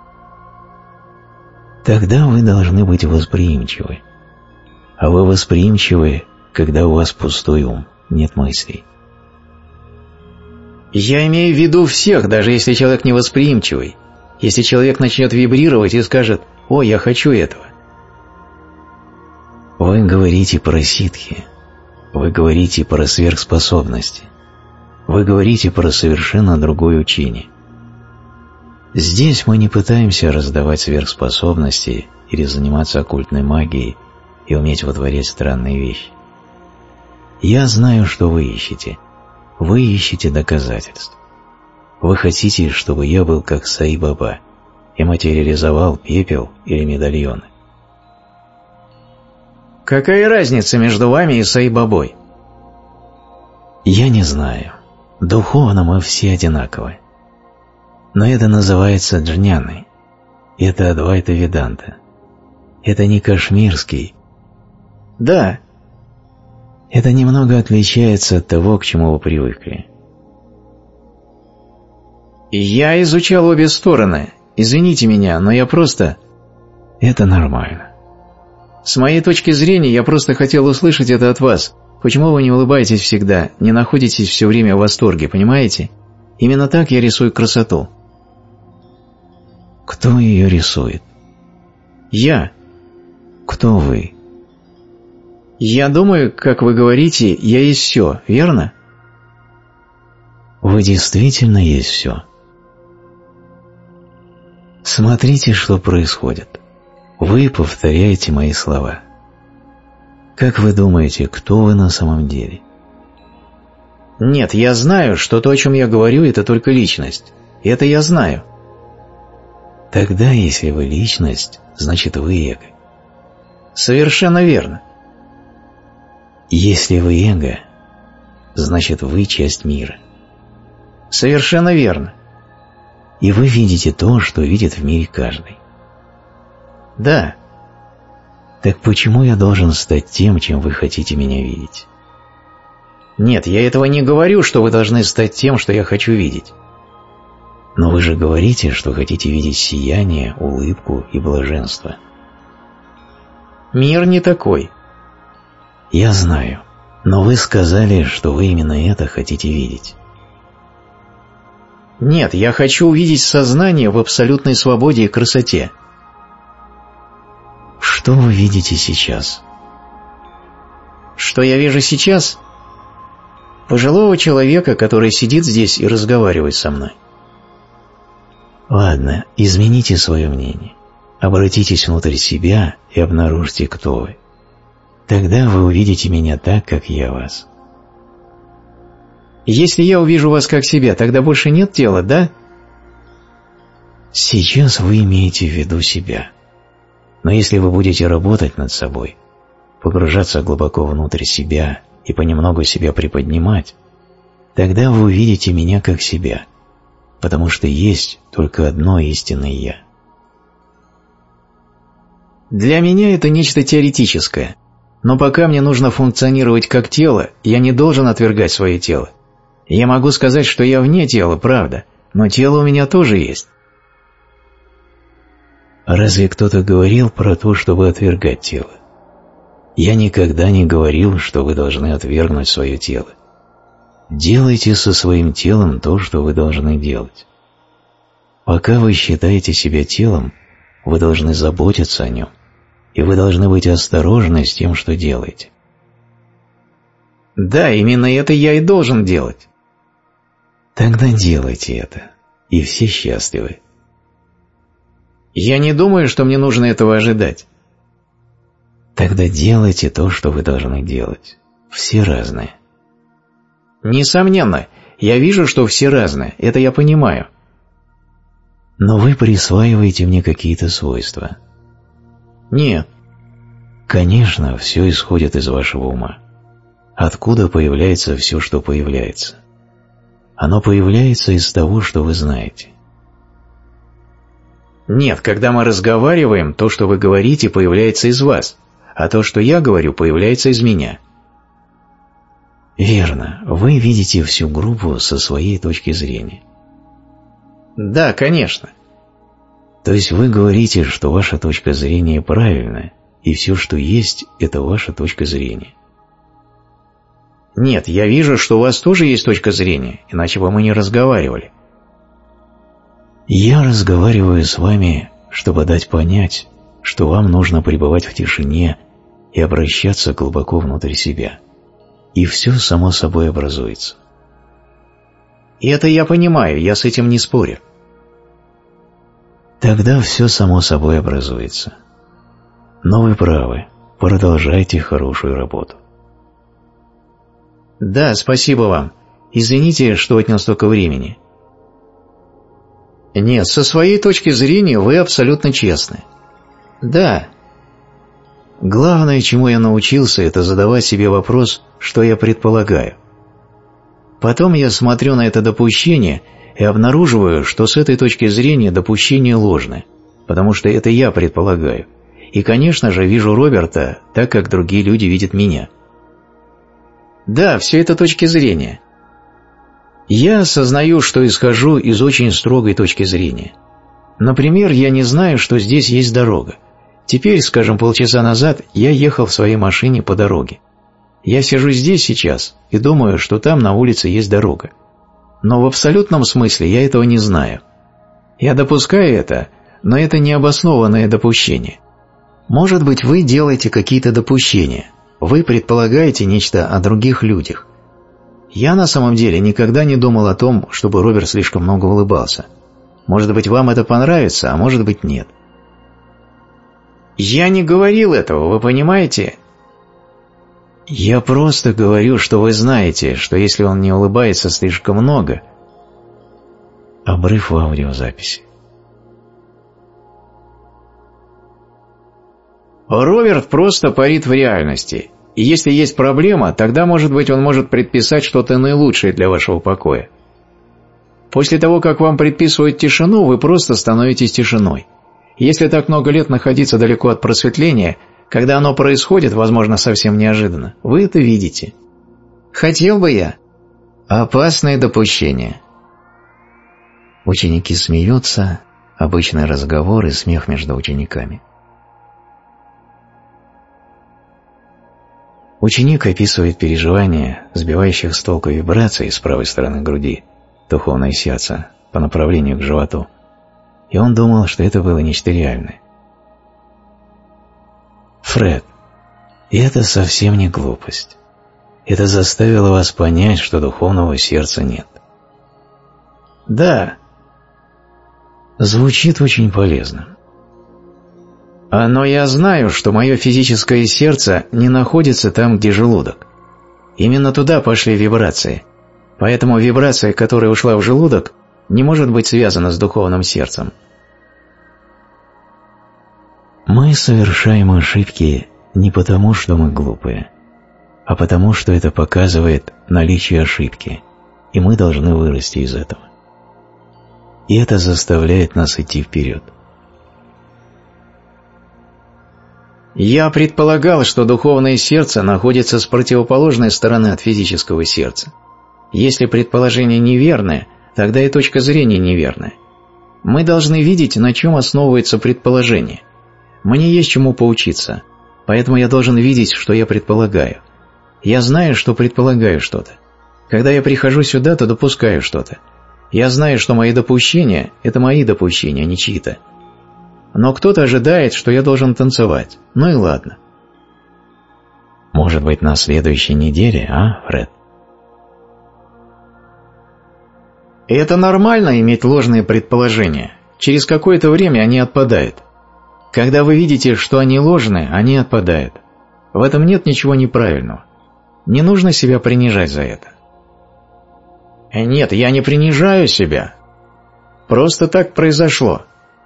Тогда вы должны быть восприимчивы. А вы восприимчивы, когда у вас пустой ум, нет мыслей. Я имею в виду всех, даже если человек невосприимчивый. Если человек начнет вибрировать и скажет «О, я хочу этого». Вы говорите про ситхи. Вы говорите про сверхспособности. Вы говорите про совершенно другое учение. Здесь мы не пытаемся раздавать сверхспособности или заниматься оккультной магией и уметь вытворять странные вещи. Я знаю, что вы ищете. Вы ищете доказательств. Вы хотите, чтобы я был как Сай-Баба и материализовал пепел или медальоны. Какая разница между вами и Сай-Бабой? Я не знаю. Духовно мы все одинаковы. Но это называется джняной. Это Адвайта Веданта. Это не кашмирский. Да. Это немного отличается от того, к чему вы привыкли. Я изучал обе стороны. Извините меня, но я просто... Это нормально. С моей точки зрения, я просто хотел услышать это от вас. Почему вы не улыбаетесь всегда, не находитесь все время в восторге, понимаете? Именно так я рисую красоту. Кто ее рисует? Я. Кто вы? Я думаю, как вы говорите, я есть все, верно? Вы действительно есть все. Смотрите, что происходит. Вы повторяете мои слова. Как вы думаете, кто вы на самом деле? Нет, я знаю, что то, о чем я говорю, это только личность. Это я знаю. Тогда, если вы личность, значит вы эго. Совершенно верно. Если вы эго, значит вы часть мира. Совершенно верно. И вы видите то, что видит в мире каждый. Да. Так почему я должен стать тем, чем вы хотите меня видеть? Нет, я этого не говорю, что вы должны стать тем, что я хочу видеть. Но вы же говорите, что хотите видеть сияние, улыбку и блаженство. Мир не такой. Я знаю, но вы сказали, что вы именно это хотите видеть. Нет, я хочу увидеть сознание в абсолютной свободе и красоте. Что вы видите сейчас? Что я вижу сейчас? Пожилого человека, который сидит здесь и разговаривает со мной. Ладно, измените свое мнение. Обратитесь внутрь себя и обнаружьте, кто вы. Тогда вы увидите меня так, как я вас. Если я увижу вас как себя, тогда больше нет тела, да? Сейчас вы имеете в виду себя. Но если вы будете работать над собой, погружаться глубоко внутрь себя и понемногу себя приподнимать, тогда вы увидите меня как себя, потому что есть только одно истинное «Я». Для меня это нечто теоретическое, но пока мне нужно функционировать как тело, я не должен отвергать свое тело. Я могу сказать, что я вне тела, правда, но тело у меня тоже есть. Разве кто-то говорил про то, чтобы отвергать тело? Я никогда не говорил, что вы должны отвергнуть свое тело. Делайте со своим телом то, что вы должны делать. Пока вы считаете себя телом, вы должны заботиться о нем, и вы должны быть осторожны с тем, что делаете. Да, именно это я и должен делать. Тогда делайте это, и все счастливы. Я не думаю, что мне нужно этого ожидать. Тогда делайте то, что вы должны делать. Все разные. Несомненно, я вижу, что все разные, это я понимаю. Но вы присваиваете мне какие-то свойства. Нет. Конечно, все исходит из вашего ума. Откуда появляется все, что появляется? Оно появляется из того, что вы знаете. Нет, когда мы разговариваем, то, что вы говорите, появляется из вас, а то, что я говорю, появляется из меня. Верно, вы видите всю группу со своей точки зрения. Да, конечно. То есть вы говорите, что ваша точка зрения правильная, и все, что есть, это ваша точка зрения. Нет, я вижу, что у вас тоже есть точка зрения, иначе бы мы не разговаривали. Я разговариваю с вами, чтобы дать понять, что вам нужно пребывать в тишине и обращаться глубоко внутрь себя. И все само собой образуется. И это я понимаю, я с этим не спорю. Тогда все само собой образуется. Но вы правы, продолжайте хорошую работу. Да, спасибо вам. Извините, что отнял столько времени. Нет, со своей точки зрения вы абсолютно честны. Да. Главное, чему я научился, это задавать себе вопрос, что я предполагаю. Потом я смотрю на это допущение и обнаруживаю, что с этой точки зрения допущение ложное, потому что это я предполагаю. И, конечно же, вижу Роберта так, как другие люди видят меня. Да, все это точки зрения. Я осознаю, что исхожу из очень строгой точки зрения. Например, я не знаю, что здесь есть дорога. Теперь, скажем, полчаса назад я ехал в своей машине по дороге. Я сижу здесь сейчас и думаю, что там на улице есть дорога. Но в абсолютном смысле я этого не знаю. Я допускаю это, но это необоснованное допущение. Может быть, вы делаете какие-то допущения. Вы предполагаете нечто о других людях. Я на самом деле никогда не думал о том, чтобы Роберт слишком много улыбался. Может быть, вам это понравится, а может быть, нет. Я не говорил этого, вы понимаете? Я просто говорю, что вы знаете, что если он не улыбается слишком много... Обрыв в аудиозаписи. Роберт просто парит в реальности. И если есть проблема, тогда, может быть, он может предписать что-то наилучшее для вашего покоя. После того, как вам предписывают тишину, вы просто становитесь тишиной. Если так много лет находиться далеко от просветления, когда оно происходит, возможно, совсем неожиданно, вы это видите. Хотел бы я. Опасное допущение. Ученики смеются, обычный разговор и смех между учениками. Ученик описывает переживания, сбивающих с толку вибраций с правой стороны груди, духовное сердце, по направлению к животу. И он думал, что это было нечто реальное. Фред, это совсем не глупость. Это заставило вас понять, что духовного сердца нет. Да. Звучит очень полезно. Но я знаю, что мое физическое сердце не находится там, где желудок. Именно туда пошли вибрации. Поэтому вибрация, которая ушла в желудок, не может быть связана с духовным сердцем. Мы совершаем ошибки не потому, что мы глупые, а потому, что это показывает наличие ошибки, и мы должны вырасти из этого. И это заставляет нас идти вперед. Я предполагал, что духовное сердце находится с противоположной стороны от физического сердца. Если предположение неверное, тогда и точка зрения неверная. Мы должны видеть, на чем основывается предположение. Мне есть чему поучиться, поэтому я должен видеть, что я предполагаю. Я знаю, что предполагаю что-то. Когда я прихожу сюда, то допускаю что-то. Я знаю, что мои допущения – это мои допущения, а не чьи-то. Но кто-то ожидает, что я должен танцевать. Ну и ладно. Может быть, на следующей неделе, а, Фред? Это нормально иметь ложные предположения. Через какое-то время они отпадают. Когда вы видите, что они ложные, они отпадают. В этом нет ничего неправильного. Не нужно себя принижать за это. Нет, я не принижаю себя. Просто так произошло.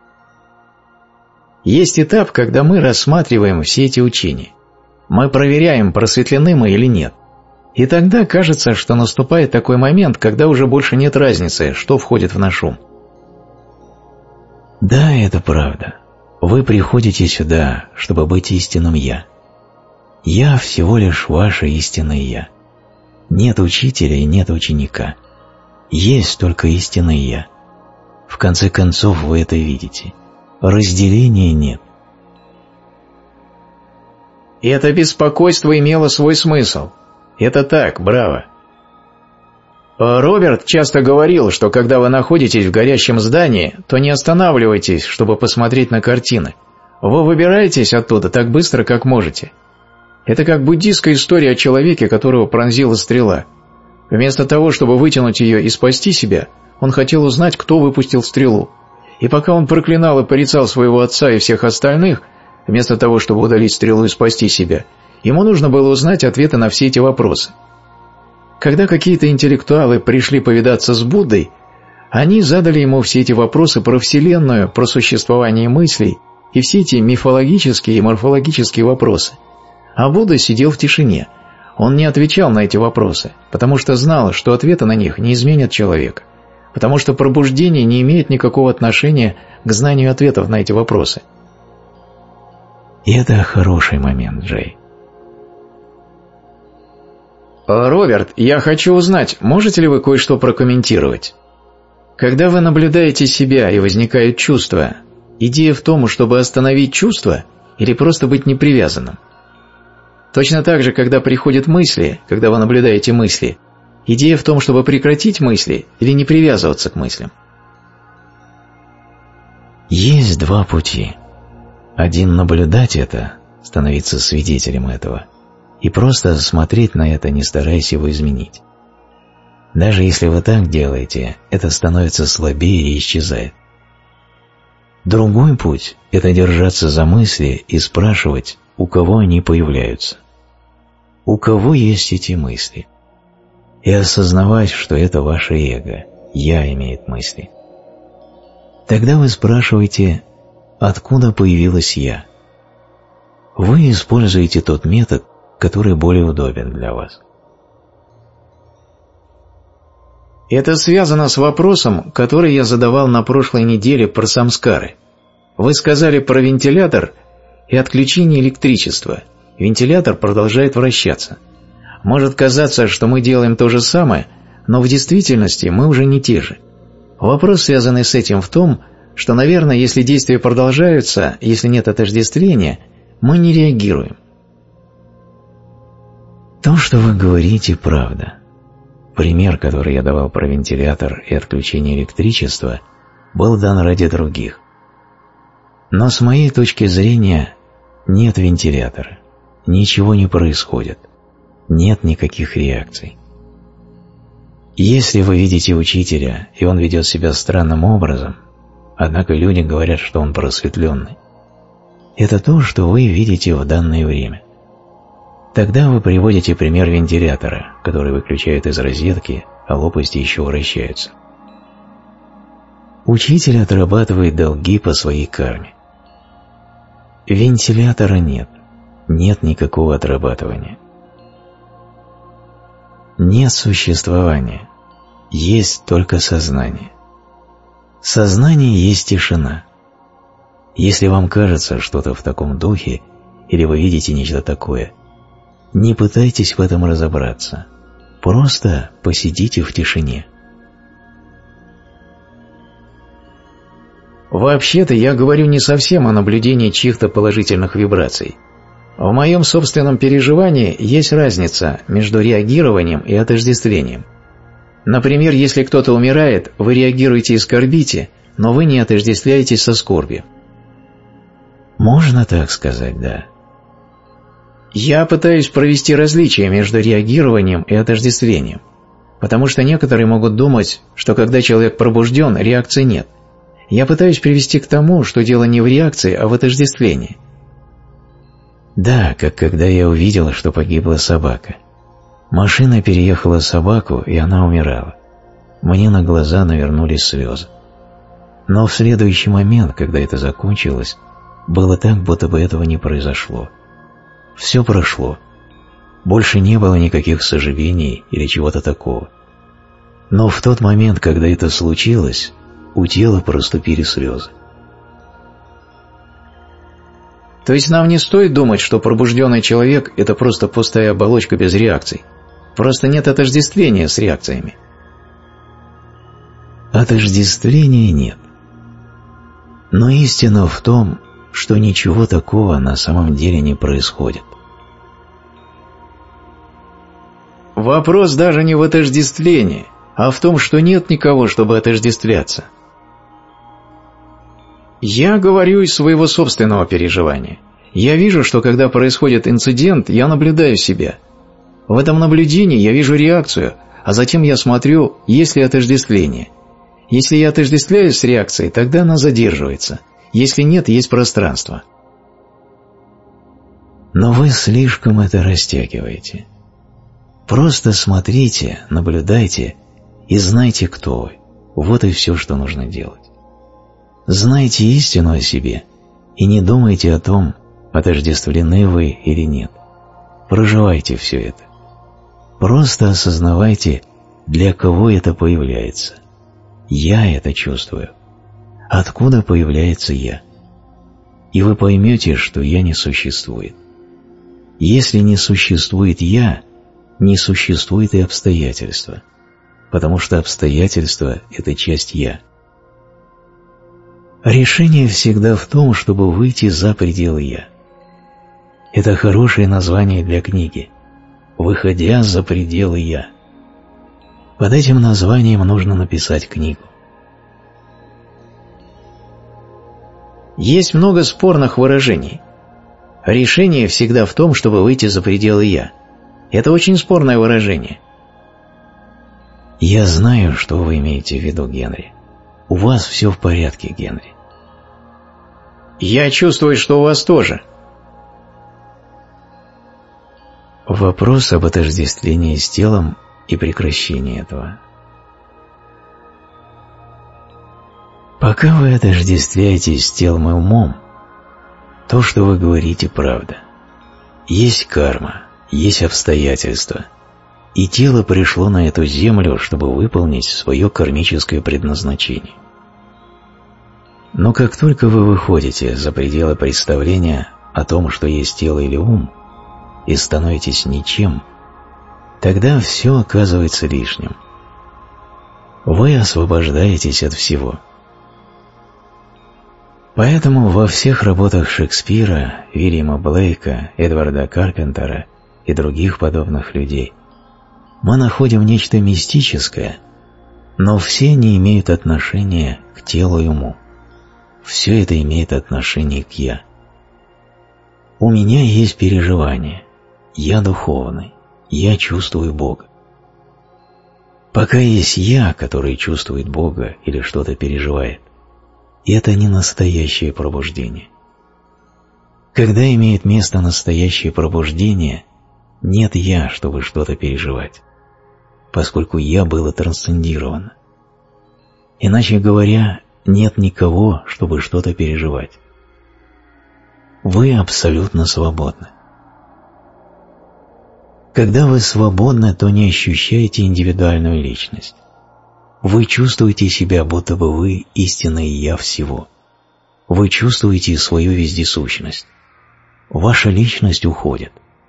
Есть этап, когда мы рассматриваем все эти учения. Мы проверяем, просветлены мы или нет. И тогда кажется, что наступает такой момент, когда уже больше нет разницы, что входит в наш ум. Да, это правда. Вы приходите сюда, чтобы быть истинным «Я». Я всего лишь ваше истинное «Я». Нет учителя и нет ученика. Есть только истинное «Я». В конце концов, вы это видите. Разделения нет. И это беспокойство имело свой смысл. Это так, браво. Роберт часто говорил, что когда вы находитесь в горящем здании, то не останавливайтесь, чтобы посмотреть на картины. Вы выбираетесь оттуда так быстро, как можете. Это как буддийская история о человеке, которого пронзила стрела. Вместо того, чтобы вытянуть ее и спасти себя, он хотел узнать, кто выпустил стрелу. И пока он проклинал и порицал своего отца и всех остальных, вместо того, чтобы удалить стрелу и спасти себя, ему нужно было узнать ответы на все эти вопросы. Когда какие-то интеллектуалы пришли повидаться с Буддой, они задали ему все эти вопросы про Вселенную, про существование мыслей и все эти мифологические и морфологические вопросы. А Будда сидел в тишине. Он не отвечал на эти вопросы, потому что знал, что ответы на них не изменят человека, потому что пробуждение не имеет никакого отношения к знанию ответов на эти вопросы. И это хороший момент, Джей. Роберт, я хочу узнать, можете ли вы кое-что прокомментировать? Когда вы наблюдаете себя и возникают чувства, идея в том, чтобы остановить чувства, или просто быть непривязанным. Точно так же, когда приходят мысли, когда вы наблюдаете мысли, идея в том, чтобы прекратить мысли или не привязываться к мыслям. Есть два пути. Один — наблюдать это, становиться свидетелем этого, и просто смотреть на это, не стараясь его изменить. Даже если вы так делаете, это становится слабее и исчезает. Другой путь – это держаться за мысли и спрашивать, у кого они появляются. У кого есть эти мысли? И осознавать, что это ваше эго, «я» имеет мысли. Тогда вы спрашиваете, откуда появилось «я». Вы используете тот метод, который более удобен для вас. Это связано с вопросом, который я задавал на прошлой неделе про самскары. Вы сказали про вентилятор и отключение электричества. Вентилятор продолжает вращаться. Может казаться, что мы делаем то же самое, но в действительности мы уже не те же. Вопрос, связанный с этим, в том, что, наверное, если действия продолжаются, если нет отождествления, мы не реагируем. То, что вы говорите, правда. Пример, который я давал про вентилятор и отключение электричества, был дан ради других. Но с моей точки зрения нет вентилятора, ничего не происходит, нет никаких реакций. Если вы видите учителя, и он ведет себя странным образом, однако люди говорят, что он просветленный, это то, что вы видите в данное время. Тогда вы приводите пример вентилятора, который выключают из розетки, а лопасти еще вращаются. Учитель отрабатывает долги по своей карме. Вентилятора нет, нет никакого отрабатывания. Нет существования, есть только сознание. Сознание есть тишина. Если вам кажется что-то в таком духе, или вы видите нечто такое, не пытайтесь в этом разобраться, просто посидите в тишине. Вообще-то я говорю не совсем о наблюдении чьих-то положительных вибраций. В моем собственном переживании есть разница между реагированием и отождествлением. Например, если кто-то умирает, вы реагируете и скорбите, но вы не отождествляетесь со скорбью. Можно так сказать, да. Я пытаюсь провести различие между реагированием и отождествлением, потому что некоторые могут думать, что когда человек пробужден, реакции нет. Я пытаюсь привести к тому, что дело не в реакции, а в отождествлении. Да, как когда я увидел, что погибла собака. Машина переехала собаку, и она умирала. Мне на глаза навернулись слезы. Но в следующий момент, когда это закончилось, было так, будто бы этого не произошло. Все прошло. Больше не было никаких сожалений или чего-то такого. Но в тот момент, когда это случилось, у тела проступили слезы. То есть нам не стоит думать, что пробужденный человек – это просто пустая оболочка без реакций. Просто нет отождествления с реакциями. Отождествления нет. Но истина в том, что ничего такого на самом деле не происходит. Вопрос даже не в отождествлении, а в том, что нет никого, чтобы отождествляться. Я говорю из своего собственного переживания. Я вижу, что когда происходит инцидент, я наблюдаю себя. В этом наблюдении я вижу реакцию, а затем я смотрю, есть ли отождествление. Если я отождествляюсь с реакцией, тогда она задерживается. Если нет, есть пространство. Но вы слишком это растягиваете. Просто смотрите, наблюдайте и знайте, кто вы. Вот и все, что нужно делать. Знайте истину о себе и не думайте о том, отождествлены вы или нет. Проживайте все это. Просто осознавайте, для кого это появляется. Я это чувствую. Откуда появляется я? И вы поймете, что я не существует. Если не существует я, не существует и обстоятельства, потому что обстоятельства – это часть я. Решение всегда в том, чтобы выйти за пределы я, Это хорошее название для книги «Выходя за пределы «я». Под этим названием нужно написать книгу. Есть много спорных выражений. Решение всегда в том, чтобы выйти за пределы «я». Это очень спорное выражение. Я знаю, что вы имеете в виду, Генри. У вас все в порядке, Генри. Я чувствую, что у вас тоже. Вопрос об отождествлении с телом и прекращении этого. Пока вы отождествляетесь с телом и умом, то, что вы говорите, правда. Есть карма, есть обстоятельства, и тело пришло на эту землю, чтобы выполнить свое кармическое предназначение. Но как только вы выходите за пределы представления о том, что есть тело или ум, и становитесь ничем, тогда все оказывается лишним. Вы освобождаетесь от всего. Поэтому во всех работах Шекспира, Вильяма Блейка, Эдварда Карпентера и других подобных людей мы находим нечто мистическое, но все не имеют отношения к телу и уму. Все это имеет отношение к «я». У меня есть переживание. Я духовный. Я чувствую Бога. Пока есть «я», который чувствует Бога или что-то переживает, это не настоящее пробуждение. Когда имеет место настоящее пробуждение, нет «я», чтобы что-то переживать, поскольку «я» было трансцендировано. Иначе говоря, нет никого, чтобы что-то переживать. Вы абсолютно свободны. Когда вы свободны, то не ощущаете индивидуальную личность. Вы чувствуете себя, будто бы вы истинное «я» всего. Вы чувствуете свою вездесущность. Ваша личность уходит.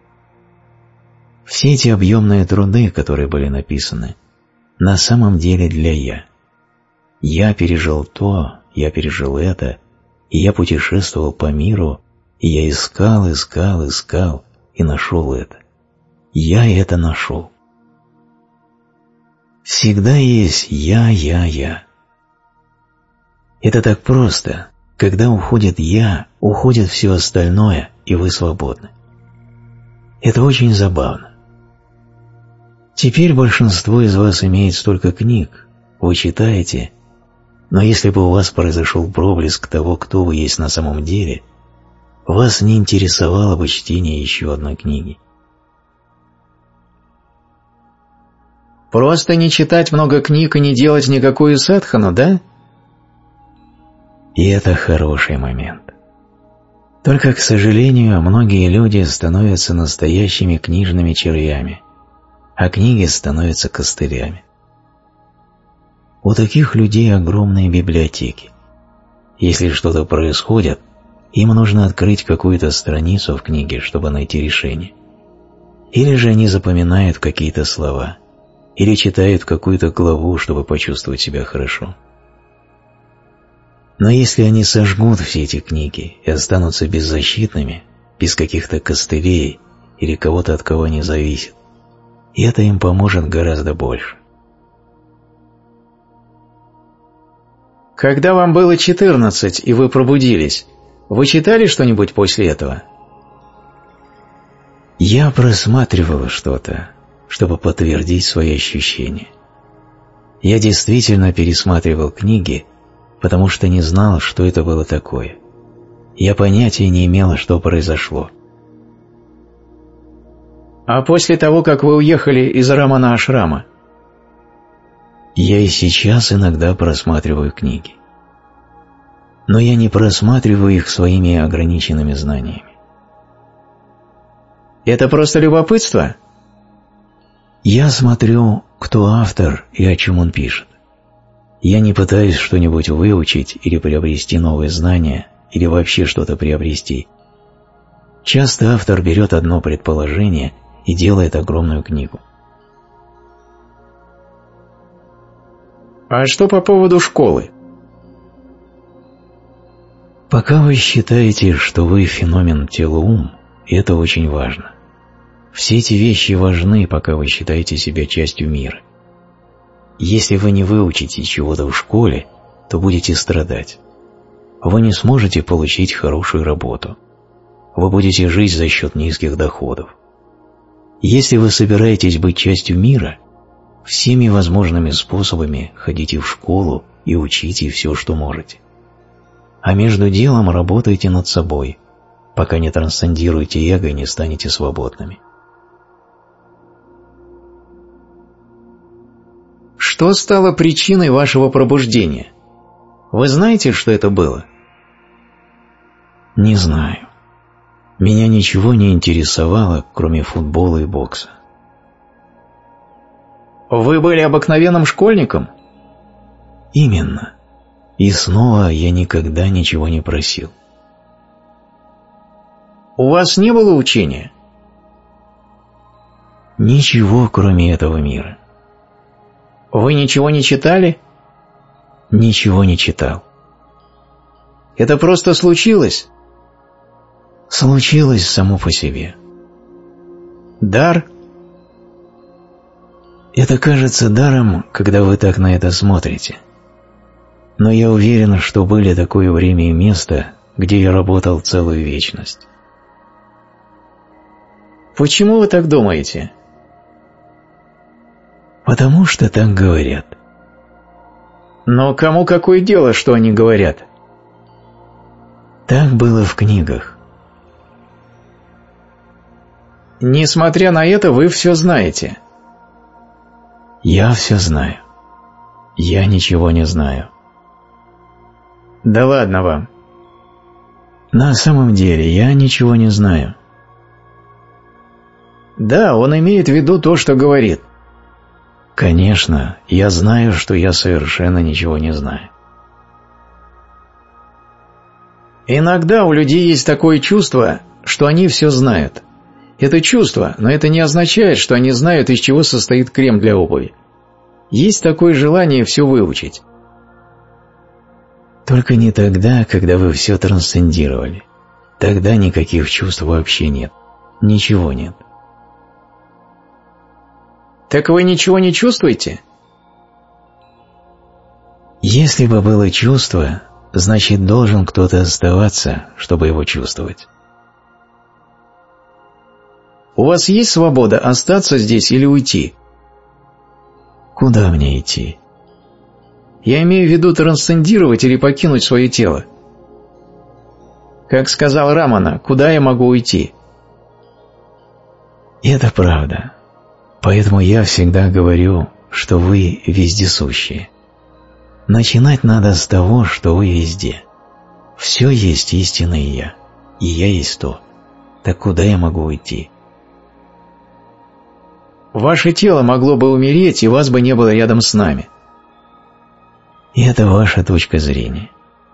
Все эти объемные труды, которые были написаны, на самом деле для «я». Я пережил то, я пережил это, и я путешествовал по миру, и я искал и нашел это. Я это нашел. Всегда есть я. Это так просто. Когда уходит «я», уходит все остальное, и вы свободны. Это очень забавно. Теперь большинство из вас имеет столько книг, вы читаете, но если бы у вас произошел проблеск того, кто вы есть на самом деле, вас не интересовало бы чтение еще одной книги. Просто не читать много книг и не делать никакую садхану, да? И это хороший момент. Только, к сожалению, многие люди становятся настоящими книжными червями, а книги становятся костылями. У таких людей огромные библиотеки. Если что-то происходит, им нужно открыть какую-то страницу в книге, чтобы найти решение. Или же они запоминают какие-то слова, или читают какую-то главу, чтобы почувствовать себя хорошо. Но если они сожгут все эти книги и останутся беззащитными, без каких-то костылей или кого-то, от кого они зависят, это им поможет гораздо больше. Когда вам было 14 и вы пробудились, вы читали что-нибудь после этого? Я просматривал что-то, чтобы подтвердить свои ощущения. Я действительно пересматривал книги, потому что не знал, что это было такое. Я понятия не имел, что произошло. А после того, как вы уехали из Рамана-ашрама? Я и сейчас иногда просматриваю книги. Но я не просматриваю их своими ограниченными знаниями. Это просто любопытство? Я смотрю, кто автор и о чем он пишет. Я не пытаюсь что-нибудь выучить или приобрести новые знания, или вообще что-то приобрести. Часто автор берет одно предположение и делает огромную книгу. А что по поводу школы? Пока вы считаете, что вы феномен тело-ум, и это очень важно. Все эти вещи важны, пока вы считаете себя частью мира. Если вы не выучите чего-то в школе, то будете страдать. Вы не сможете получить хорошую работу. Вы будете жить за счет низких доходов. Если вы собираетесь быть частью мира, всеми возможными способами ходите в школу и учите все, что можете. А между делом работайте над собой, пока не трансцендируете эго и не станете свободными. Что стало причиной вашего пробуждения? Вы знаете, что это было? Не знаю. Меня ничего не интересовало, кроме футбола и бокса. Вы были обыкновенным школьником? Именно. И снова я никогда ничего не просил. У вас не было учения? Ничего, кроме этого мира. Вы ничего не читали? Ничего не читал. Это просто случилось? Случилось само по себе. Дар? Это кажется даром, когда вы так на это смотрите. Но я уверен, что были такое время и место, где я работал целую вечность. Почему вы так думаете? Потому что так говорят. Но кому какое дело, что они говорят? Так было в книгах. Несмотря на это, вы все знаете. Я все знаю. Я ничего не знаю. Да ладно вам. На самом деле, я ничего не знаю. Да, он имеет в виду то, что говорит. Конечно, я знаю, что я совершенно ничего не знаю. Иногда у людей есть такое чувство, что они все знают. Это чувство, но это не означает, что они знают, из чего состоит крем для обуви. Есть такое желание все выучить. Только не тогда, когда вы все трансцендировали. Тогда никаких чувств вообще нет. Ничего нет. Так вы ничего не чувствуете? Если бы было чувство, значит, должен кто-то оставаться, чтобы его чувствовать. У вас есть свобода остаться здесь или уйти? Куда мне идти? Я имею в виду трансцендировать или покинуть свое тело. Как сказал Рамана, куда я могу уйти? Это правда. Поэтому я всегда говорю, что вы вездесущие. Начинать надо с того, что вы везде. Все есть истинное я, и я есть то. Так куда я могу уйти? Ваше тело могло бы умереть, и вас бы не было рядом с нами. И это ваша точка зрения.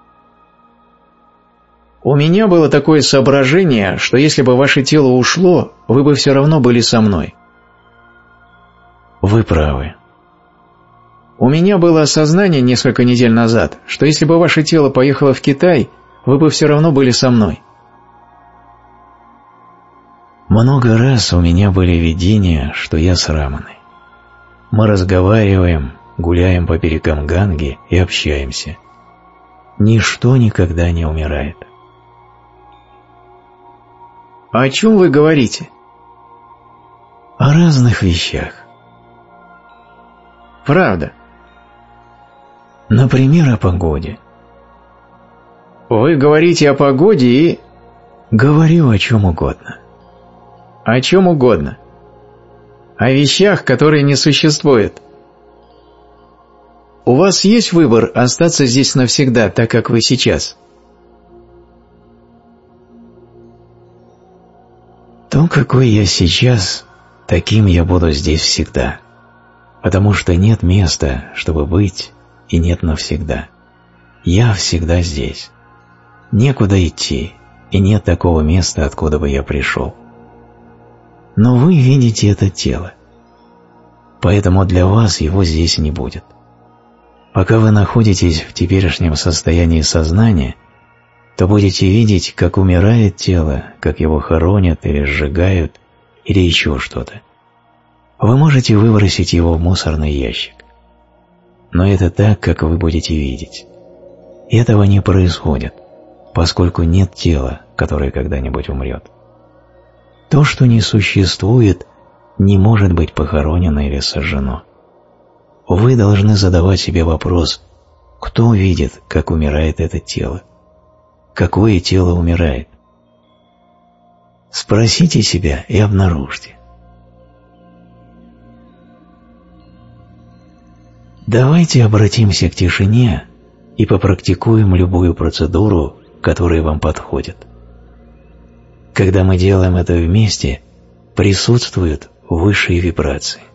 У меня было такое соображение, что если бы ваше тело ушло, вы бы все равно были со мной. Вы правы. У меня было осознание несколько недель назад, что если бы ваше тело поехало в Китай, вы бы все равно были со мной. Много раз у меня были видения, что я с Раманой. Мы разговариваем, гуляем по берегам Ганги и общаемся. Ничто никогда не умирает. О чем вы говорите? О разных вещах. Правда. Например, о погоде. Вы говорите о погоде и... Говорю о чем угодно. О чем угодно. О вещах, которые не существуют. У вас есть выбор остаться здесь навсегда, так как вы сейчас? То, какой я сейчас, таким я буду здесь всегда. Потому что нет места, чтобы быть, и нет навсегда. Я всегда здесь. Некуда идти, и нет такого места, откуда бы я пришел. Но вы видите это тело. Поэтому для вас его здесь не будет. Пока вы находитесь в теперешнем состоянии сознания, то будете видеть, как умирает тело, как его хоронят или сжигают, или еще что-то. Вы можете выбросить его в мусорный ящик. Но это так, как вы будете видеть. Этого не происходит, поскольку нет тела, которое когда-нибудь умрет. То, что не существует, не может быть похоронено или сожжено. Вы должны задавать себе вопрос: кто видит, как умирает это тело? Какое тело умирает? Спросите себя и обнаружьте. Давайте обратимся к тишине и попрактикуем любую процедуру, которая вам подходит. Когда мы делаем это вместе, присутствуют высшие вибрации.